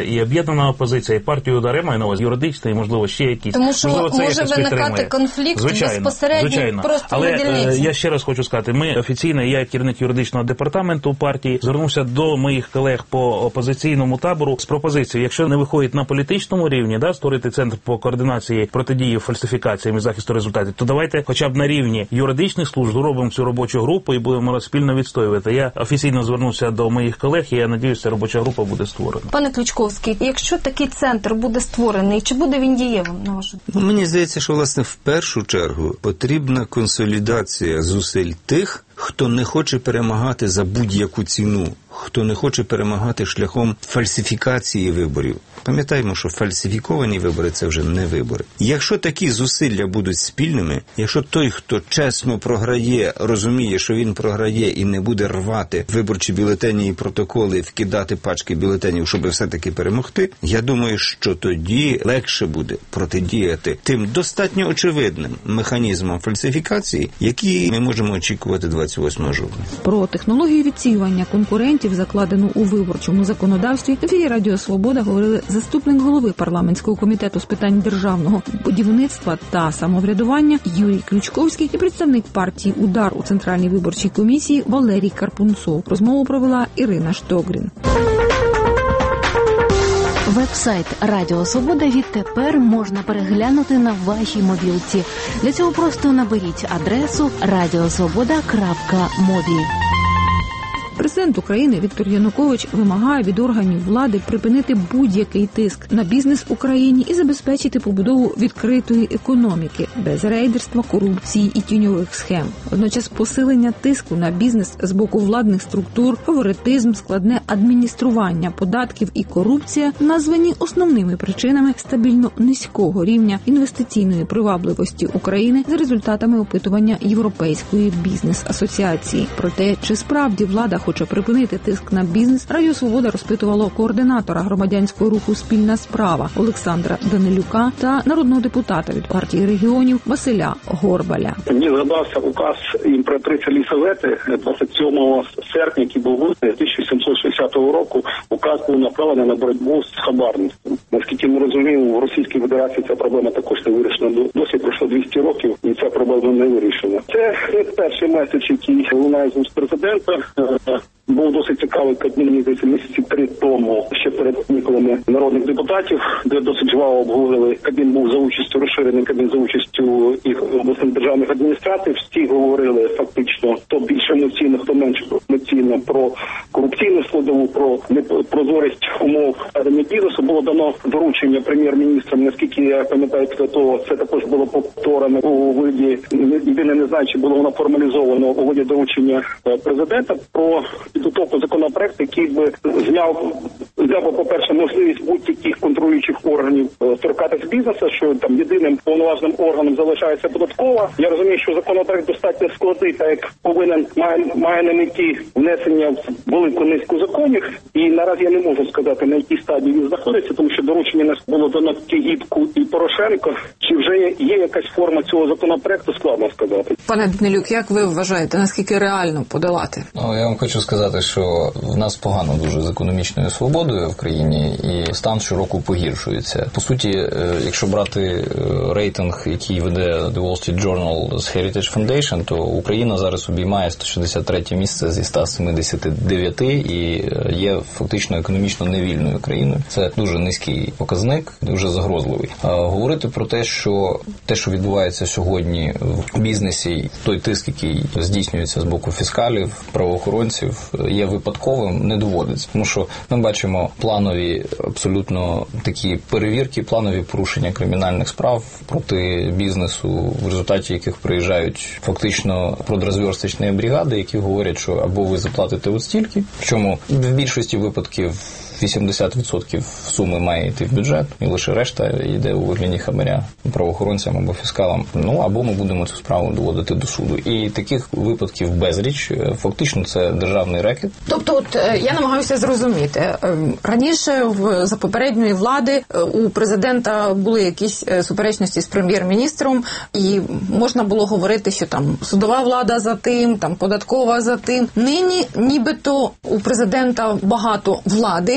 і об'єднана опозиція, і партію «Удар», я маю на увазі юридична, і, можливо, ще якісь. Тому що можливо, це може виникати конфлікт звичайно, безпосередньо звичайно. просто Але на дільниці. я ще раз хочу сказати, ми офіційно, я керівник юридичного департаменту партії, звернувся до моїх колег по опозиційному табору з пропозицією, якщо не виходить на політичному рівні, да, створити центр по координації протидії фальсифікаціям і захисту результатів, то давайте хоча б на рівні юридичних служб зробимо цю робочу групу і будемо спільно відстоювати. Я офіційно звернувся до моїх колег, і я надіюся, робоча група буде створена. Пане Ключковський, якщо такий центр буде створений, чи буде він дієвим, на вашу думку? Ну, мені здається, що, власне, в першу чергу потрібна консолідація зусиль тих, хто не хоче перемагати за будь-яку ціну, хто не хоче перемагати шляхом фальсифікації виборів. Пам'ятаємо, що фальсифіковані вибори – це вже не вибори. Якщо такі зусилля будуть спільними, якщо той, хто чесно програє, розуміє, що він програє і не буде рвати виборчі бюлетені і протоколи, вкидати пачки бюлетенів, щоб все-таки перемогти, я думаю, що тоді легше буде протидіяти тим достатньо очевидним механізмам фальсифікації, які ми можемо очікувати двадцять восьмого жовтня. Про технологію відсіювання конкурентів, закладену у виборчому законодавстві, в ефірі Радіо Свобода говорили заступник голови парламентського комітету з питань державного будівництва та самоврядування Юрій Ключковський і представник партії «Удар» у Центральній виборчій комісії Валерій Карпунцов. Розмову провела Ірина Штогрін. Веб-сайт Радіо Свобода відтепер можна переглянути на вашій мобілці. Для цього просто наберіть адресу радіосвобода крапка мобі. Президент України Віктор Янукович вимагає від органів влади припинити будь-який тиск на бізнес в Україні і забезпечити побудову відкритої економіки без рейдерства, корупції і тіньових схем. Водночас посилення тиску на бізнес з боку владних структур, фаворитизм, складне адміністрування податків і корупція названі основними причинами стабільно низького рівня інвестиційної привабливості України за результатами опитування Європейської бізнес-асоціації. Про те, чи справді влада хоче припинити тиск на бізнес, Радіо Свобода розпитувало координатора громадянського руху «Спільна справа» Олександра Данилюка та народного депутата від партії регіонів Василя Горбаля. Мені згадався указ імператриці Лісавети двадцять сьомого серпня, який був виданий тисяча сімсот шістдесятого року. Указ був направлений на боротьбу з хабарництвом. Наскільки ми розуміємо, в Російській Федерації ця проблема також не вирішена. Досі пройшло двісті років, і ця проблема не вирішена. Це не перший меседж, який лунає з уст президента. Був досить цікавий кабінет, мені здається, місяці три тому, ще перед канікулами народних депутатів, де досить жваво обговорили. Кабін був за участю, розширений кабін за участю їх обласних державних адміністрацій. Всі говорили фактично, хто більше емоційно, хто менше емоційно, про корупційну складову, про непрозорість умов ведення бізнесу. Було дано доручення прем'єр-міністрам, наскільки я пам'ятаю, після того це також було повторено у виді, єдине не знаю, чи було воно формалізовано у виді доручення президента про підготовку законопроекту, який би зняв, зняв, по-перше, можливість будь-яких контролюючих органів торкатись бізнесу, що там єдиним повноважним органом залишається податкова. Я розумію, що законопроект достатньо складний, так як повинен, має, має на меті внесення в велику низку законів, і наразі я не можу сказати, на якій стадії він знаходиться, тому що доручення нас було дано Тігіпку і Порошенко. Чи вже є якась форма цього законопроекту, складно сказати. Пане Данилюк, як ви вважаєте, наскільки реально подолати? Ну, я вам хочу сказати, що в нас погано дуже з економічною свободою в країні, і стан щороку погіршується. По суті, якщо брати рейтинг, який веде The Wall Street Journal з Heritage Foundation, то Україна зараз обіймає сто шістдесят третє місце зі ста сімдесят дев'ять і є фактично економічно невільною країною. Це дуже низький показник, дуже загрозливий. Говорити про те, що те, що відбувається сьогодні в бізнесі, той тиск, який здійснюється з боку фіскалів, правоохоронців, є випадковим, не доводиться. Тому що ми бачимо планові, абсолютно такі перевірки, планові порушення кримінальних справ проти бізнесу, в результаті яких приїжджають фактично продразверсточні бригади, які говорять, що або ви заплатите от стільки, причому в більшості випадків вісімдесят відсотків суми має йти в бюджет, і лише решта йде у вигляді хабаря правоохоронцям або фіскалам. Ну, або ми будемо цю справу доводити до суду. І таких випадків безліч. Фактично це державний рекет. Тобто, от я намагаюся зрозуміти. Раніше в за попередньої влади у президента були якісь суперечності з прем'єр-міністром, і можна було говорити, що там судова влада за тим, там податкова за тим. Нині нібито у президента багато влади,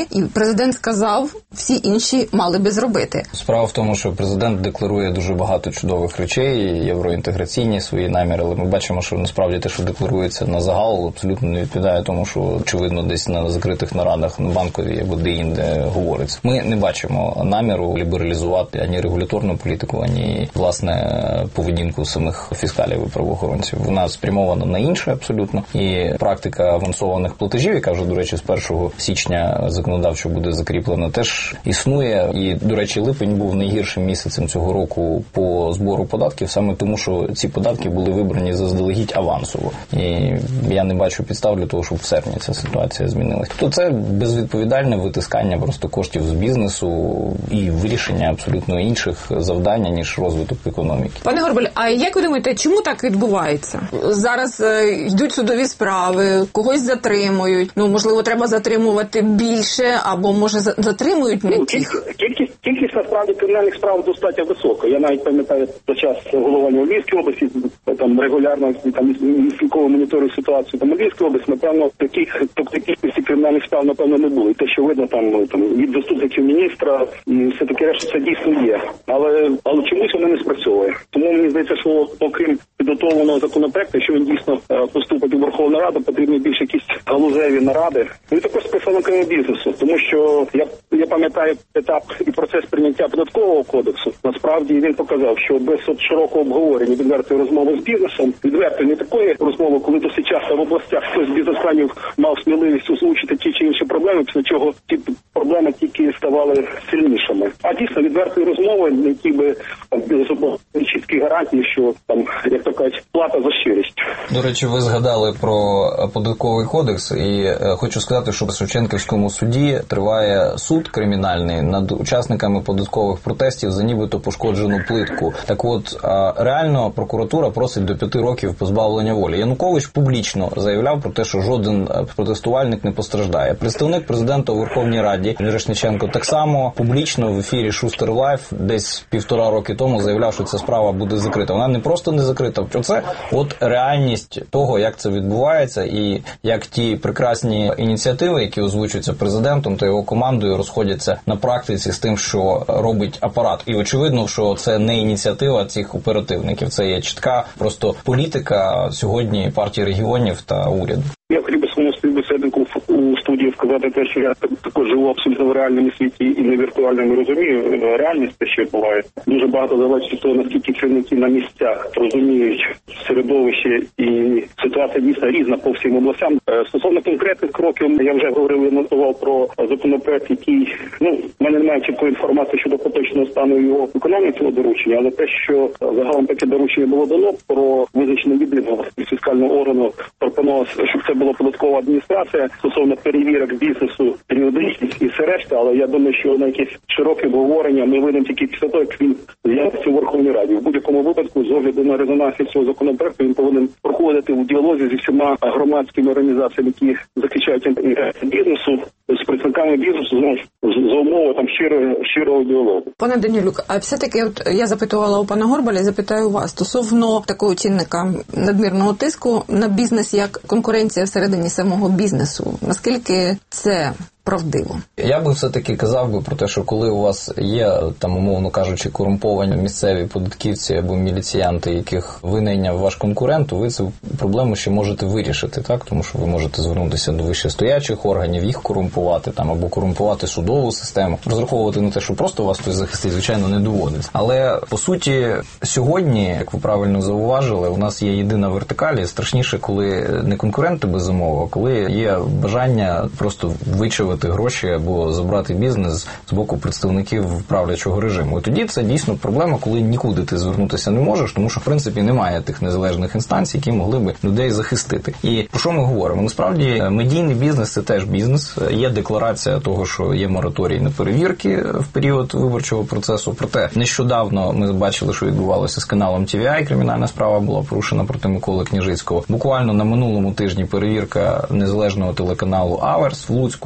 і президент сказав, всі інші мали би зробити. Справа в тому, що президент декларує дуже багато чудових речей, євроінтеграційні свої наміри, але ми бачимо, що насправді те, що декларується на загал, абсолютно не відповідає тому, що очевидно десь на закритих нарадах на Банковій або де-інде говориться. Ми не бачимо наміру лібералізувати ані регуляторну політику, ані, власне, поведінку самих фіскалів і правоохоронців. Вона спрямована на інше абсолютно. І практика авансованих платежів, яка вже, до речі, з першого січня законодавчо буде закріплена, теж існує. І, до речі, липень був найгіршим місяцем цього року по збору податків, саме тому, що ці податки були вибрані заздалегідь авансово. І я не бачу підстав для того, щоб в серпні ця ситуація змінилась. То це безвідповідальне витискання просто коштів з бізнесу і вирішення абсолютно інших завдань, ніж розвиток економіки. Пане Горбаль, а як ви думаєте, чому так відбувається? Зараз е, йдуть судові справи, когось затримують, ну, можливо, треба затримувати більше, або, може, затримують не тих? Кількість, кількість, насправді, кримінальних справ достатньо висока. Я навіть пам'ятаю, за час головування у Львівській області, там регулярно там слідково моніторю ситуацію там у Львівській області, напевно, таких, тобто кількості кримінальних справ, напевно, не було. І те, що видно там, там від заступників міністра, і все таке, що це дійсно є. Але, але чомусь воно не спрацьовує. Тому мені здається, що окрім підготовленого законопроекту, якщо він дійсно поступить у Верховну Раду, потрібні більше якісь галузеві наради. Ну і також з представниками бізнесу, тому що я, я пам'ятаю етап і процес прийняття податкового кодексу. Насправді він показав, що без широкого обговорення, відвертої розмови з бізнесом, відвертої не такої розмови, коли досить часто в областях хтось з бізнесменів мав сміливість озвучити ті чи інші проблеми, після чого ті проблеми тільки ставали сильнішими. А дійсно відвертої розмови, які би там бізнесу чіткі гарантії, що там, як то кажуть, плата за щирість. До речі, ви згадали про податковий кодекс, і е, хочу сказати, що в Шевченківському суді триває суд кримінальний над учасниками податкових протестів за нібито пошкоджену плитку. Так от, е, реально прокуратура просить до п'яти років позбавлення волі. Янукович публічно заявляв про те, що жоден протестувальник не постраждає. Представник президента у Верховній Раді Мірошниченко так само публічно в ефірі Шустер Лайф десь півтора роки тому заявляв, що ця справа буде закрита. Вона не просто не закрита, це от реальність того, як це відбувається і як ті прекрасні ініціативи, які озвучуються президентом та його командою, розходяться на практиці з тим, що робить апарат. І очевидно, що це не ініціатива цих оперативників, це є чітка просто політика сьогодні партії регіонів та уряду. Я хотів би своєму співбесіднику у студії сказати те, що я також живу абсолютно в реальному світі і не віртуальному, розумію реальність, те, що відбувається. Дуже багато залежить від того, наскільки керівники на місцях розуміють середовище, і ситуація дійсно різна по всім областям. Стосовно конкретних кроків, я вже говорив і нотував про законопроект, який, ну, в мене немає чіткої інформації щодо поточного стану його виконання цього доручення, але те, що загалом таке доручення було дано про визначення єдиного фіскального органу, пропонувалося, щоб це була податкова адміністрація стосовно перевірок бізнесу, періодичність і все решта, але я думаю, що на якісь широке обговорення ми вийдемо тільки після того, як він з'явиться у Верховній Раді. В будь-якому випадку, з огляду на резонансність цього законопроекту, він повинен проходити у діалозі зі всіма громадськими організаціями, які захищають інтереси бізнесу, з представниками бізнесу, знову ж за умови там щирого, щирого діалогу. Пане Данилюк, а все-таки от я запитувала у пана Горбаля, запитаю вас стосовно такого чинника надмірного тиску на бізнес як конкуренція всередині самого бізнесу. Наскільки це правдиво? Я би все-таки казав би про те, що коли у вас є, там, умовно кажучи, корумповані місцеві податківці або міліціянти, яких винайняв ваш конкурент, то ви цю проблему ще можете вирішити, так? Тому що ви можете звернутися до вищестоячих органів, їх корумпувати, там, або корумпувати судову систему. Розраховувати на те, що просто вас хтось захистить, звичайно, не доводиться. Але, по суті, сьогодні, як ви правильно зауважили, у нас є єдина вертикаль, і страшніше, коли не конкуренти без умови, а коли є бажання просто вичавити гроші або забрати бізнес з боку представників правлячого режиму. І тоді це дійсно проблема, коли нікуди ти звернутися не можеш, тому що, в принципі, немає тих незалежних інстанцій, які могли би людей захистити. І про що ми говоримо? Насправді, медійний бізнес – це теж бізнес. Є декларація того, що є мораторій на перевірки в період виборчого процесу. Проте, нещодавно ми бачили, що відбувалося з каналом Ті Ві Ай. Кримінальна справа була порушена проти Миколи Княжицького. Буквально на минулому тижні перевірка незалежного телеканалу Аверс в Луцьку. І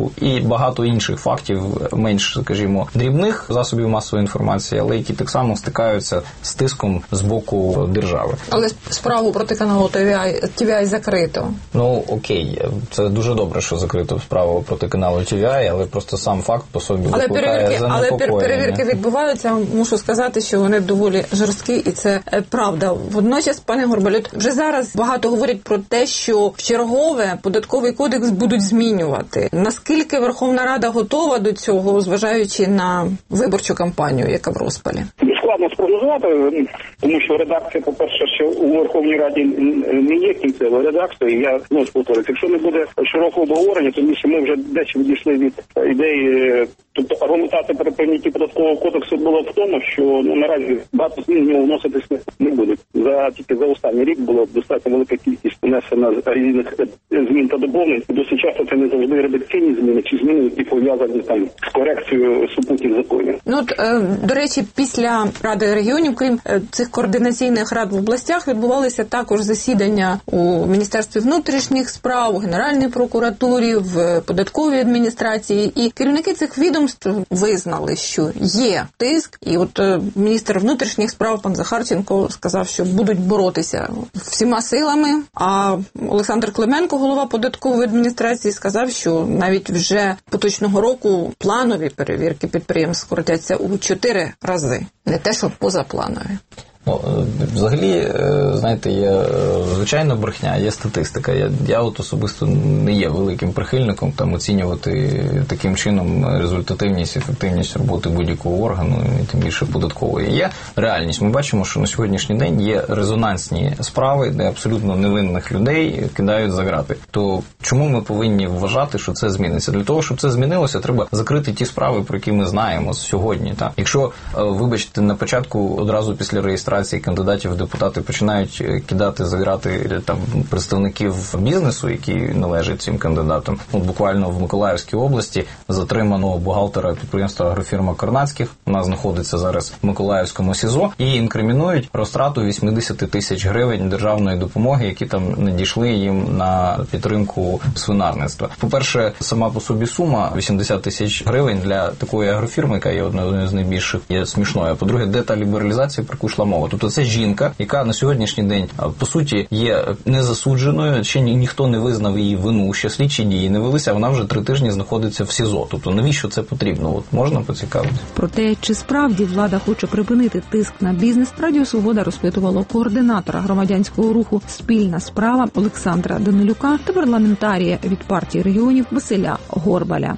багато інших фактів, менш, скажімо, дрібних засобів масової інформації, але які так само стикаються з тиском з боку держави. Але справу проти каналу Ті Ві Ай, Ті Ві Ай закрито. Ну, окей, це дуже добре, що закрито справу проти каналу Ті Ві Ай, але просто сам факт по собі але викликає перевірки, занепокоєння. Але перевірки відбуваються, мушу сказати, що вони доволі жорсткі, і це правда. Водночас, пане Горбалю, вже зараз багато говорять про те, що в чергове податковий кодекс будуть змінювати. Наскільки Верховна Рада готова до цього, зважаючи на виборчу кампанію, яка в розпалі? Складно спрогнозувати, тому що редакція, по-перше, що у Верховній Раді не є кінцевою редакцією. Я знову ж повторюю, якщо не буде широкого обговорення, тому що ми вже дещо відійшли від ідеї. Тобто аргументація при прийнятті податкового кодексу була в тому, що ну наразі багато змін в нього вноситись не буде. За тільки за останній рік було достатньо велика кількість внесена різних змін та доповнень. Досить часто це не завжди редакційні зміни чи зміни, які пов'язані там з корекцією супутніх законів. Ну от е, до речі, після Ради регіонів, крім е, цих координаційних рад в областях, відбувалися також засідання у Міністерстві внутрішніх справ, у Генеральній прокуратурі, в податковій адміністрації, і керівники цих відомств визнали, що є тиск, і от е, міністр внутрішніх справ пан Захарченко сказав, що будуть боротися всіма силами, а Олександр Клименко, голова податкової адміністрації, сказав, що навіть вже поточного року планові перевірки підприємств скоротяться у чотири рази, не те, що позапланові. Ну, взагалі, знаєте, є звичайно брехня, є статистика. Я, я от особисто не є великим прихильником там оцінювати таким чином результативність, ефективність роботи будь-якого органу, і тим більше податкової. Є реальність. Ми бачимо, що на сьогоднішній день є резонансні справи, де абсолютно невинних людей кидають за грати. То чому ми повинні вважати, що це зміниться? Для того, щоб це змінилося, треба закрити ті справи, про які ми знаємо сьогодні. Так? Якщо, вибачте, на початку одразу після реєстрації кандидатів в депутати починають кидати за грати там представників бізнесу, які належать цим кандидатам. От буквально в Миколаївській області затримано бухгалтера підприємства агрофірма Корнацьких. Вона знаходиться зараз в Миколаївському СІЗО і інкримінують розтрату вісімдесят тисяч гривень державної допомоги, які там надійшли їм на підтримку свинарництва. По-перше, сама по собі сума вісімдесят тисяч гривень для такої агрофірми, яка є одною з найбільших, є смішною. По-друге, де та лібералізація, про яку йшла мова? Тобто це жінка, яка на сьогоднішній день, по суті, є незасудженою, ще ні, ніхто не визнав її вину, ще слідчі дії не велися, а вона вже три тижні знаходиться в СІЗО. Тобто навіщо це потрібно? От можна поцікавитися? Про те, чи справді влада хоче припинити тиск на бізнес, Радіо Свобода розпитувало координатора громадянського руху «Спільна справа» Олександра Данилюка та парламентарія від партії регіонів Василя Горбаля.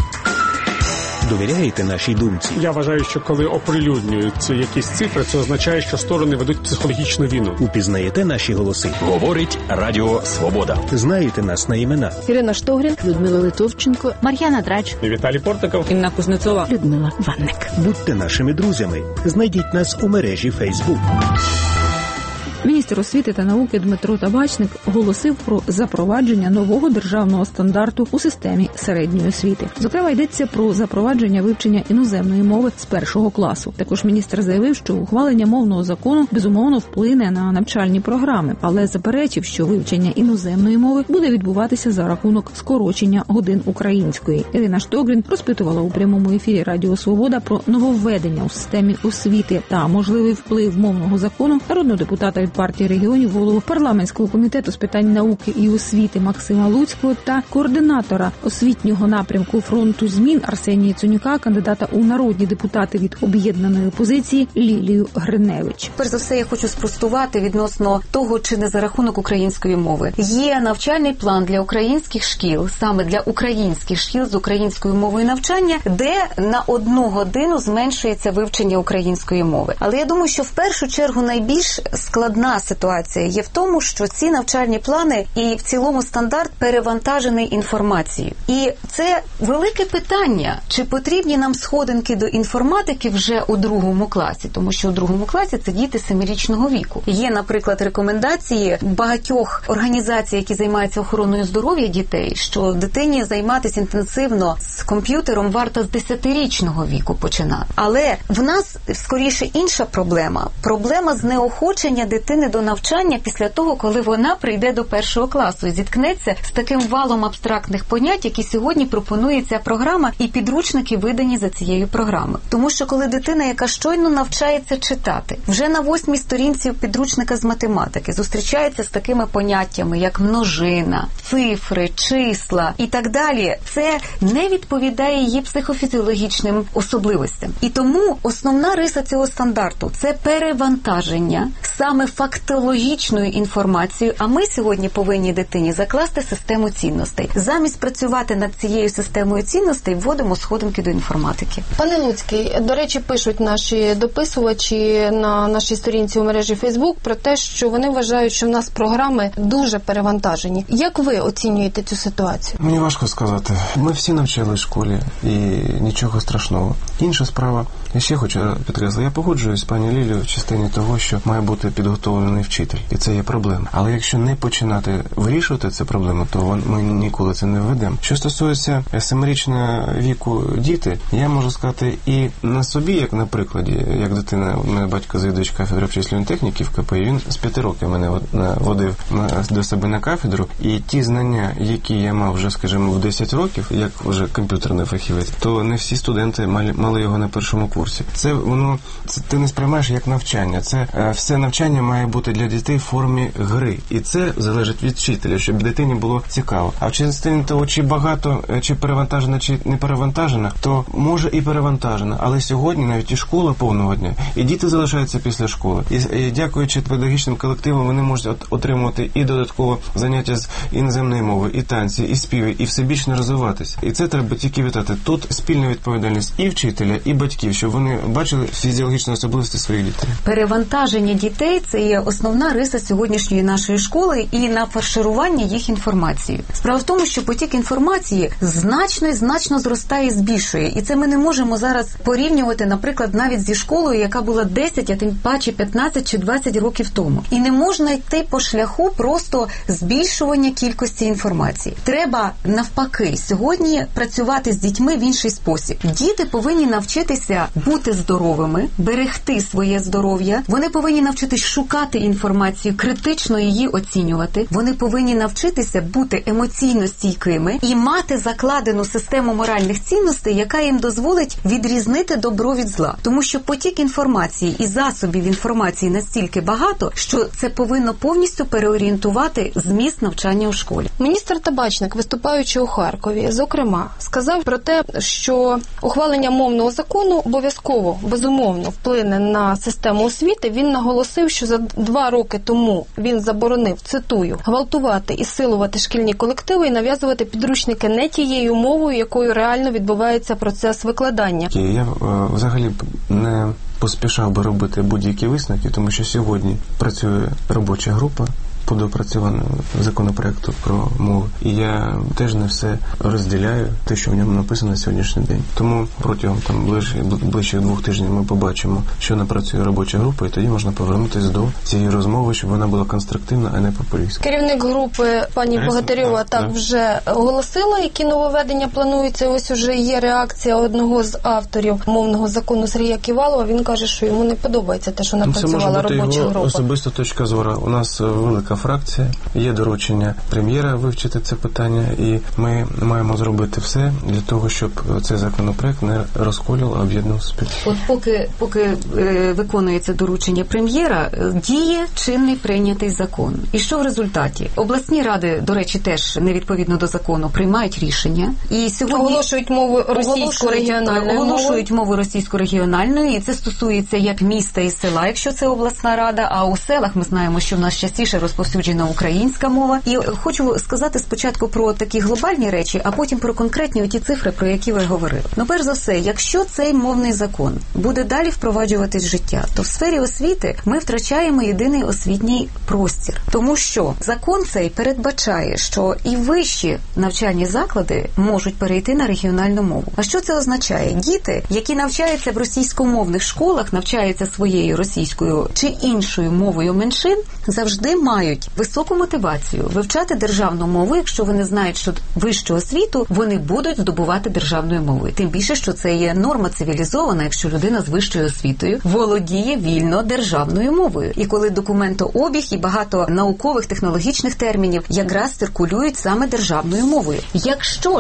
Довіряєте нашій думці? Я вважаю, що коли оприлюднюються якісь цифри, це означає, що сторони ведуть психологічну війну. Упізнаєте наші голоси? Говорить Радіо Свобода. Знаєте нас на імена? Ірина Штогрін, Людмила Литовченко, Мар'яна Драч, Віталій Портников, Інна Кузнецова, Людмила Ванник. Будьте нашими друзями. Знайдіть нас у мережі Фейсбук. Міністр освіти та науки Дмитро Табачник оголосив про запровадження нового державного стандарту у системі середньої освіти. Зокрема, йдеться про запровадження вивчення іноземної мови з першого класу. Також міністр заявив, що ухвалення мовного закону безумовно вплине на навчальні програми, але заперечив, що вивчення іноземної мови буде відбуватися за рахунок скорочення годин української. Ірина Штогрін розпитувала у прямому ефірі Радіо Свобода про нововведення у системі освіти та можливий вплив мовного закону народного депутата від партії регіонів, голову парламентського комітету з питань науки і освіти Максима Луцького та координатора освітнього напрямку фронту змін Арсенія Цонюка, кандидата у народні депутати від об'єднаної опозиції Лілію Гриневич. Перш за все, я хочу спростувати відносно того, чи не за рахунок української мови. Є навчальний план для українських шкіл, саме для українських шкіл з українською мовою навчання, де на одну годину зменшується вивчення української мови. Але я думаю, що в першу чергу найбільш складна ситуація є в тому, що ці навчальні плани і в цілому стандарт перевантажений інформацією. І це велике питання, чи потрібні нам сходинки до інформатики вже у другому класі, тому що у другому класі це діти семирічного віку. Є, наприклад, рекомендації багатьох організацій, які займаються охороною здоров'я дітей, що дитині займатися інтенсивно з комп'ютером варто з десятирічного віку починати. Але в нас скоріше інша проблема. Проблема знеохочення дитини до навчання після того, коли вона прийде до першого класу і зіткнеться з таким валом абстрактних понять, які сьогодні пропонує ця програма і підручники, видані за цією програмою. Тому що коли дитина, яка щойно навчається читати, вже на восьмій сторінці підручника з математики зустрічається з такими поняттями, як множина, цифри, числа і так далі, це не відповідає її психофізіологічним особливостям. І тому основна риса цього стандарту – це перевантаження саме фактологічною інформацією, а ми сьогодні повинні дитині закласти систему цінностей. Замість працювати над цією системою цінностей, вводимо сходинки до інформатики. Пане Луцький, до речі, пишуть наші дописувачі на нашій сторінці у мережі Фейсбук про те, що вони вважають, що в нас програми дуже перевантажені. Як ви оцінюєте цю ситуацію? Мені важко сказати. Ми всі навчали в школі і нічого страшного. Інша справа, я ще хочу підкреслити, я погоджуюсь з пані Лілією в частині того, що має бути підготовлений вчитель. І це є проблема. Але якщо не починати вирішувати цю проблему, то ми ніколи це не введемо. Що стосується семирічного віку діти, я можу сказати і на собі, як на прикладі, як дитина, у мене батько завідувач кафедри обчислювальної техніки в ка пе, і він з п'яти років мене водив до себе на кафедру, і ті знання, які я мав вже, скажімо, в десять років, як вже комп'ютерний фахівець, то не всі студенти мали, мали його на першому курсі. Це воно, це ти не сприймаєш як навчання. Це е, все навчання має бути для дітей в формі гри. І це залежить від вчителя, щоб дитині було цікаво. А в частині того, чи багато, чи перевантажена, чи не перевантажена, то може і перевантажена. Але сьогодні навіть і школа повного дня, і діти залишаються після школи. І, і дякуючи педагогічним колективам, вони можуть от, отримувати і додатково заняття з іноземної мови, і танці, і співи, і всебічно розвиватися. І це треба тільки вітати. Тут спільна відповідальність і вчителя, і батьків, щоб вони бачили фізіологічні особливості своїх дітей. Перевантаження дітей – це є основна риса сьогоднішньої нашої школи і нафарширування їх інформацією. Справа в тому, що потік інформації значно і значно зростає і збільшує. І це ми не можемо зараз порівнювати, наприклад, навіть зі школою, яка була десять, а тим паче п'ятнадцять чи двадцять років тому. І не можна йти по шляху просто збільшування кількості інформації. Треба, навпаки, сьогодні працювати з дітьми в інший спосіб. Діти повинні навчитися бути здоровими, берегти своє здоров'я. Вони повинні навчитись шукати інформацію, критично її оцінювати. Вони повинні навчитися бути емоційно стійкими і мати закладену систему моральних цінностей, яка їм дозволить відрізнити добро від зла. Тому що потік інформації і засобів інформації настільки багато, що це повинно повністю переорієнтувати зміст навчання у школі. Міністр Табачник, виступаючи у Харкові, зокрема, сказав про те, що ухвалення мовного закону обов'язково, безумовно, вплине на систему освіти. Він наголосив, що за два роки тому він заборонив, цитую, гвалтувати і силувати шкільні колективи і нав'язувати підручники не тією мовою, якою реально відбувається процес викладання. Я е, взагалі не поспішав би робити будь-які висновки, тому що сьогодні працює робоча група по доопрацюванню законопроекту про мову. І я теж не все розділяю, те, що в ньому написано на сьогоднішній день. Тому протягом там ближчих, ближчих двох тижнів ми побачимо, що напрацює робоча група, і тоді можна повернутися до цієї розмови, щоб вона була конструктивна, а не популістська. Керівник групи пані Богатирьова так, так вже оголосила, які нововведення плануються. Ось уже є реакція одного з авторів мовного закону Сергія Ківалова. Він каже, що йому не подобається те, що напрацювала робоча група. Це може бути його особиста точка зору. У нас велика фракція, є доручення прем'єра вивчити це питання, і ми маємо зробити все для того, щоб цей законопроект не розколював, а об'єднав суспільство. От поки, поки е, виконується доручення прем'єра, діє чинний прийнятий закон. І що в результаті? Обласні ради, до речі, теж невідповідно до закону приймають рішення. І сьогодні оголошують мову російсько-регіональною. Оголошують мову російсько-регіональною, і це стосується як міста і села, якщо це обласна рада, а у селах ми знаємо, що в нас частіше розповсюджена українська мова. І хочу сказати спочатку про такі глобальні речі, а потім про конкретні оті цифри, про які ви говорили. Ну, перш за все, якщо цей мовний закон буде далі впроваджуватись в життя, то в сфері освіти ми втрачаємо єдиний освітній простір. Тому що закон цей передбачає, що і вищі навчальні заклади можуть перейти на регіональну мову. А що це означає? Діти, які навчаються в російськомовних школах, навчаються своєю російською чи іншою мовою меншин, завжди мають високу мотивацію вивчати державну мову, якщо вони знають, що вищу освіту вони будуть здобувати державною мовою. Тим більше, що це є норма цивілізована, якщо людина з вищою освітою володіє вільно державною мовою. І коли документообіг і багато наукових, технологічних термінів якраз циркулюють саме державною мовою. Якщо ж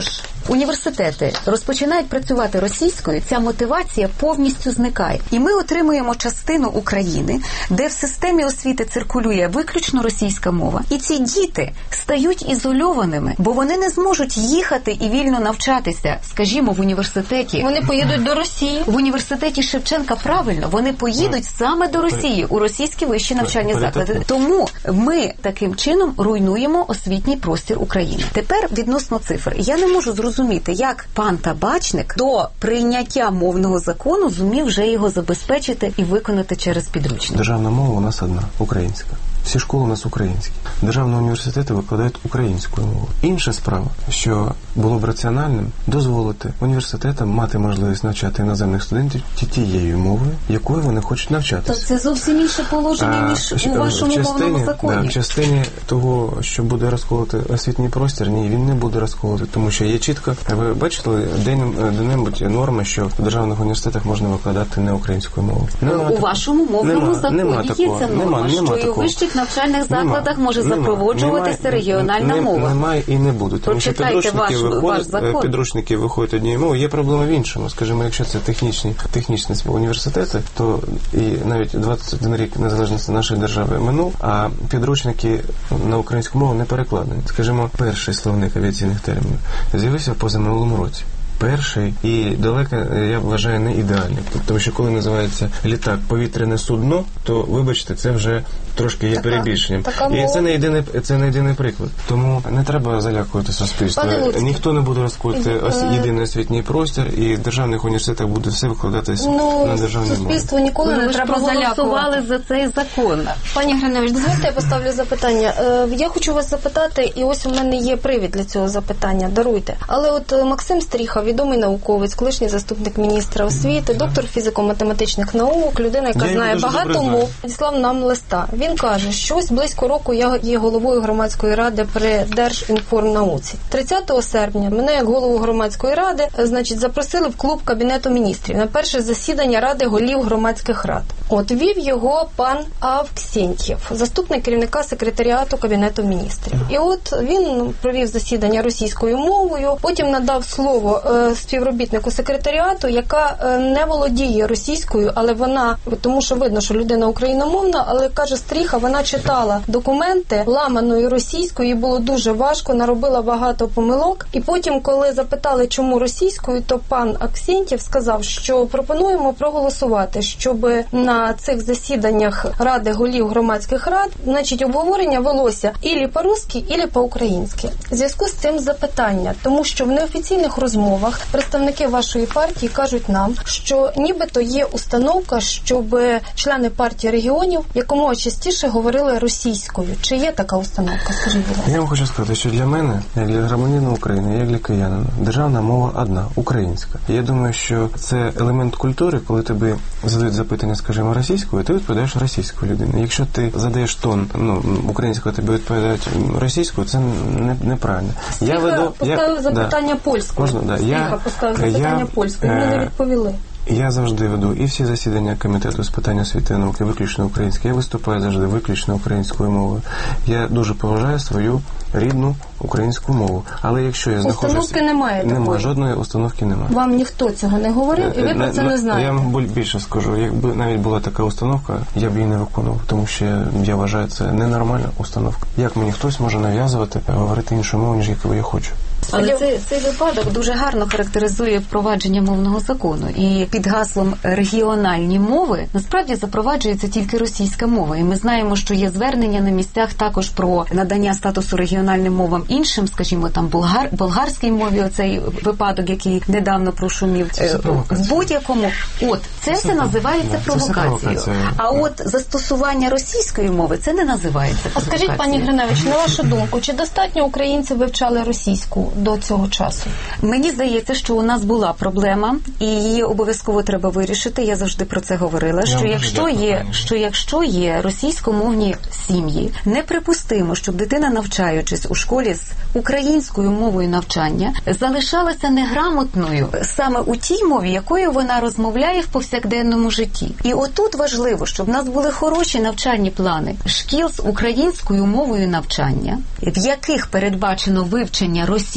університети розпочинають працювати російською, ця мотивація повністю зникає. І ми отримуємо частину України, де в системі освіти циркулює виключно російська мова. І ці діти стають ізольованими, бо вони не зможуть їхати і вільно навчатися, скажімо, в університеті. Вони поїдуть до Росії. В університеті Шевченка, правильно, вони поїдуть саме до Росії, у російські вищі навчальні заклади. Тому ми таким чином руйнуємо освітній простір України. Тепер відносно цифр. Я не можу зрозуміти, як пан Табачник до прийняття мовного закону зумів вже його забезпечити і виконати через підручник. Державна мова у нас одна – українська. Всі школи у нас українські. Державні університети викладають українською мовою. Інша справа, що було б раціональним дозволити університетам мати можливість навчати іноземних студентів тією мовою, якою вони хочуть навчатися. То це зовсім інше положення, ніж у вашому мовному законі. Да, в частині того, що буде розколоти освітній простір, ні, він не буде розколоти, тому що є чітко, ви бачили де-небудь норми, що в державних університетах можна викладати не українською мовою. Нема у такого. Вашому мовному нема, законі нема є такого. ця норма, нема, нема що такого. і у вищих навчальних закладах нема, може нема, запроваджуватися немає, регіональна нема, мова. Немає і не буде, тому що підручники, ваш, виходять, ваш підручники виходять однією мовою. Є проблема в іншому. Скажімо, якщо це технічні, технічні університети, то і навіть двадцять один рік незалежності нашої держави минув, а підручники на українську мову не перекладені. Скажімо, перший словник авіаційних термінів з'явився в позаминулому році. Перший і далеко, я вважаю, не ідеальний. Тому що коли називається літак повітряне судно, то, вибачте, це вже трошки є така, перебільшенням. Така і це не єдиний, це не єдиний приклад. Тому не треба залякувати суспільство. Ніхто не буде розколоти єдиний освітній простір, і в державних університетах буде все викладатись ну, на державній мові. Суспільство ніколи не треба проголосували за цей закон. Пані Гриневич, дозвольте, я поставлю запитання. Я хочу вас запитати, і ось у мене є привід для цього запитання, даруйте. Але от Максим Стріха, відомий науковець, колишній заступник міністра освіти, доктор фізико-математичних наук, людина, яка я знає багато мов, надіслав нам листа. Він каже, що ось близько року я є головою громадської ради при Держінформнауці. тридцятого серпня мене, як голову громадської ради, значить, запросили в клуб Кабінету міністрів на перше засідання Ради голів громадських рад. От вів його пан Авксентьєв, заступник керівника секретаріату Кабінету міністрів. І от він провів засідання російською мовою, потім надав слово е, співробітнику секретаріату, яка е, не володіє російською, але вона, тому що видно, що людина україномовна, але, каже Стріха, вона читала документи ламаною російською, їй було дуже важко, наробила багато помилок. І потім, коли запитали, чому російською, то пан Авксентьєв сказав, що пропонуємо проголосувати, щоб на цих засіданнях Ради голів громадських рад, значить, обговорення велося ілі по-русски, ілі по-українськи. В зв'язку з цим запитання, тому що в неофіційних розмовах представники вашої партії кажуть нам, що нібито є установка, щоб члени партії регіонів якомога частіше говорили російською. Чи є така установка? Скажіть, будь ласка. Я вам хочу сказати, що для мене, як для громадянина України, як для киянина, державна мова одна – українська. Я думаю, що це елемент культури, коли тобі задають запитання, скажімо, російською, ти відповідаєш російською людиною. Якщо ти задаєш тон, ну, українською, тобі відповідають російською, це не, неправильно. Я веду, поставив я, запитання да, польською. Можна, да. Я, поставив запитання я, польською, мені не відповіли. Я завжди веду і всі засідання комітету з питань освіти і науки виключно українською. Я виступаю завжди виключно українською мовою. Я дуже поважаю свою рідну українську мову. Але якщо я знаходжуся... Установки немає такої? Немає, жодної установки немає. Вам ніхто цього не говорив, і ви про це не знаєте? Я вам більше скажу. Якби навіть була така установка, я б її не виконував, тому що я вважаю, це ненормальна установка. Як мені хтось може нав'язувати, говорити іншу мову, ніж яку я хочу? Але цей, цей випадок дуже гарно характеризує впровадження мовного закону. І під гаслом регіональні мови насправді запроваджується тільки російська мова. І ми знаємо, що є звернення на місцях також про надання статусу регіональним мовам іншим, скажімо, там болгар, болгарській мові, оцей випадок, який недавно прошумів. В будь-якому. От, це, це все називається да, провокацією. Це а от застосування російської мови, це не називається провокацією. А скажіть, пані Гриневич, на вашу думку, чи достатньо українці вивчали російську до цього часу? Мені здається, що у нас була проблема, і її обов'язково треба вирішити. Я завжди про це говорила, Я що якщо є, що якщо є російськомовні сім'ї, неприпустимо, щоб дитина, навчаючись у школі з українською мовою навчання, залишалася неграмотною саме у тій мові, якою вона розмовляє в повсякденному житті. І отут важливо, щоб в нас були хороші навчальні плани шкіл з українською мовою навчання, в яких передбачено вивчення російської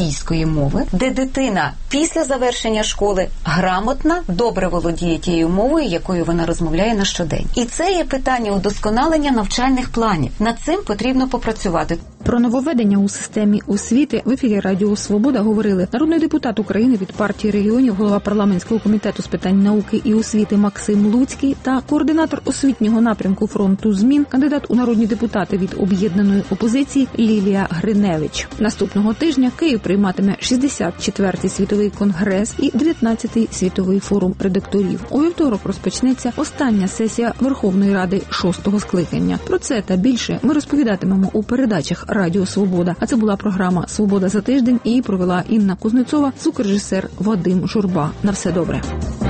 російської мови, де дитина після завершення школи грамотна, добре володіє тією мовою, якою вона розмовляє на щодень. І це є питання удосконалення навчальних планів. Над цим потрібно попрацювати. Про нововведення у системі освіти в ефірі Радіо Свобода говорили народний депутат України від партії регіонів, голова парламентського комітету з питань науки і освіти Максим Луцький та координатор освітнього напрямку фронту змін, кандидат у народні депутати від об'єднаної опозиції Лілія Гриневич. Наступного тижня Київ прийматиме шістдесят четвертий світовий конгрес і дев'ятнадцятий світовий форум редакторів. У вівторок розпочнеться остання сесія Верховної Ради шостого скликання. Про це та більше ми розповідатимемо у передачах Радіо Свобода. А це була програма «Свобода за тиждень» і провела Інна Кузнецова, звукорежисер Вадим Журба. На все добре.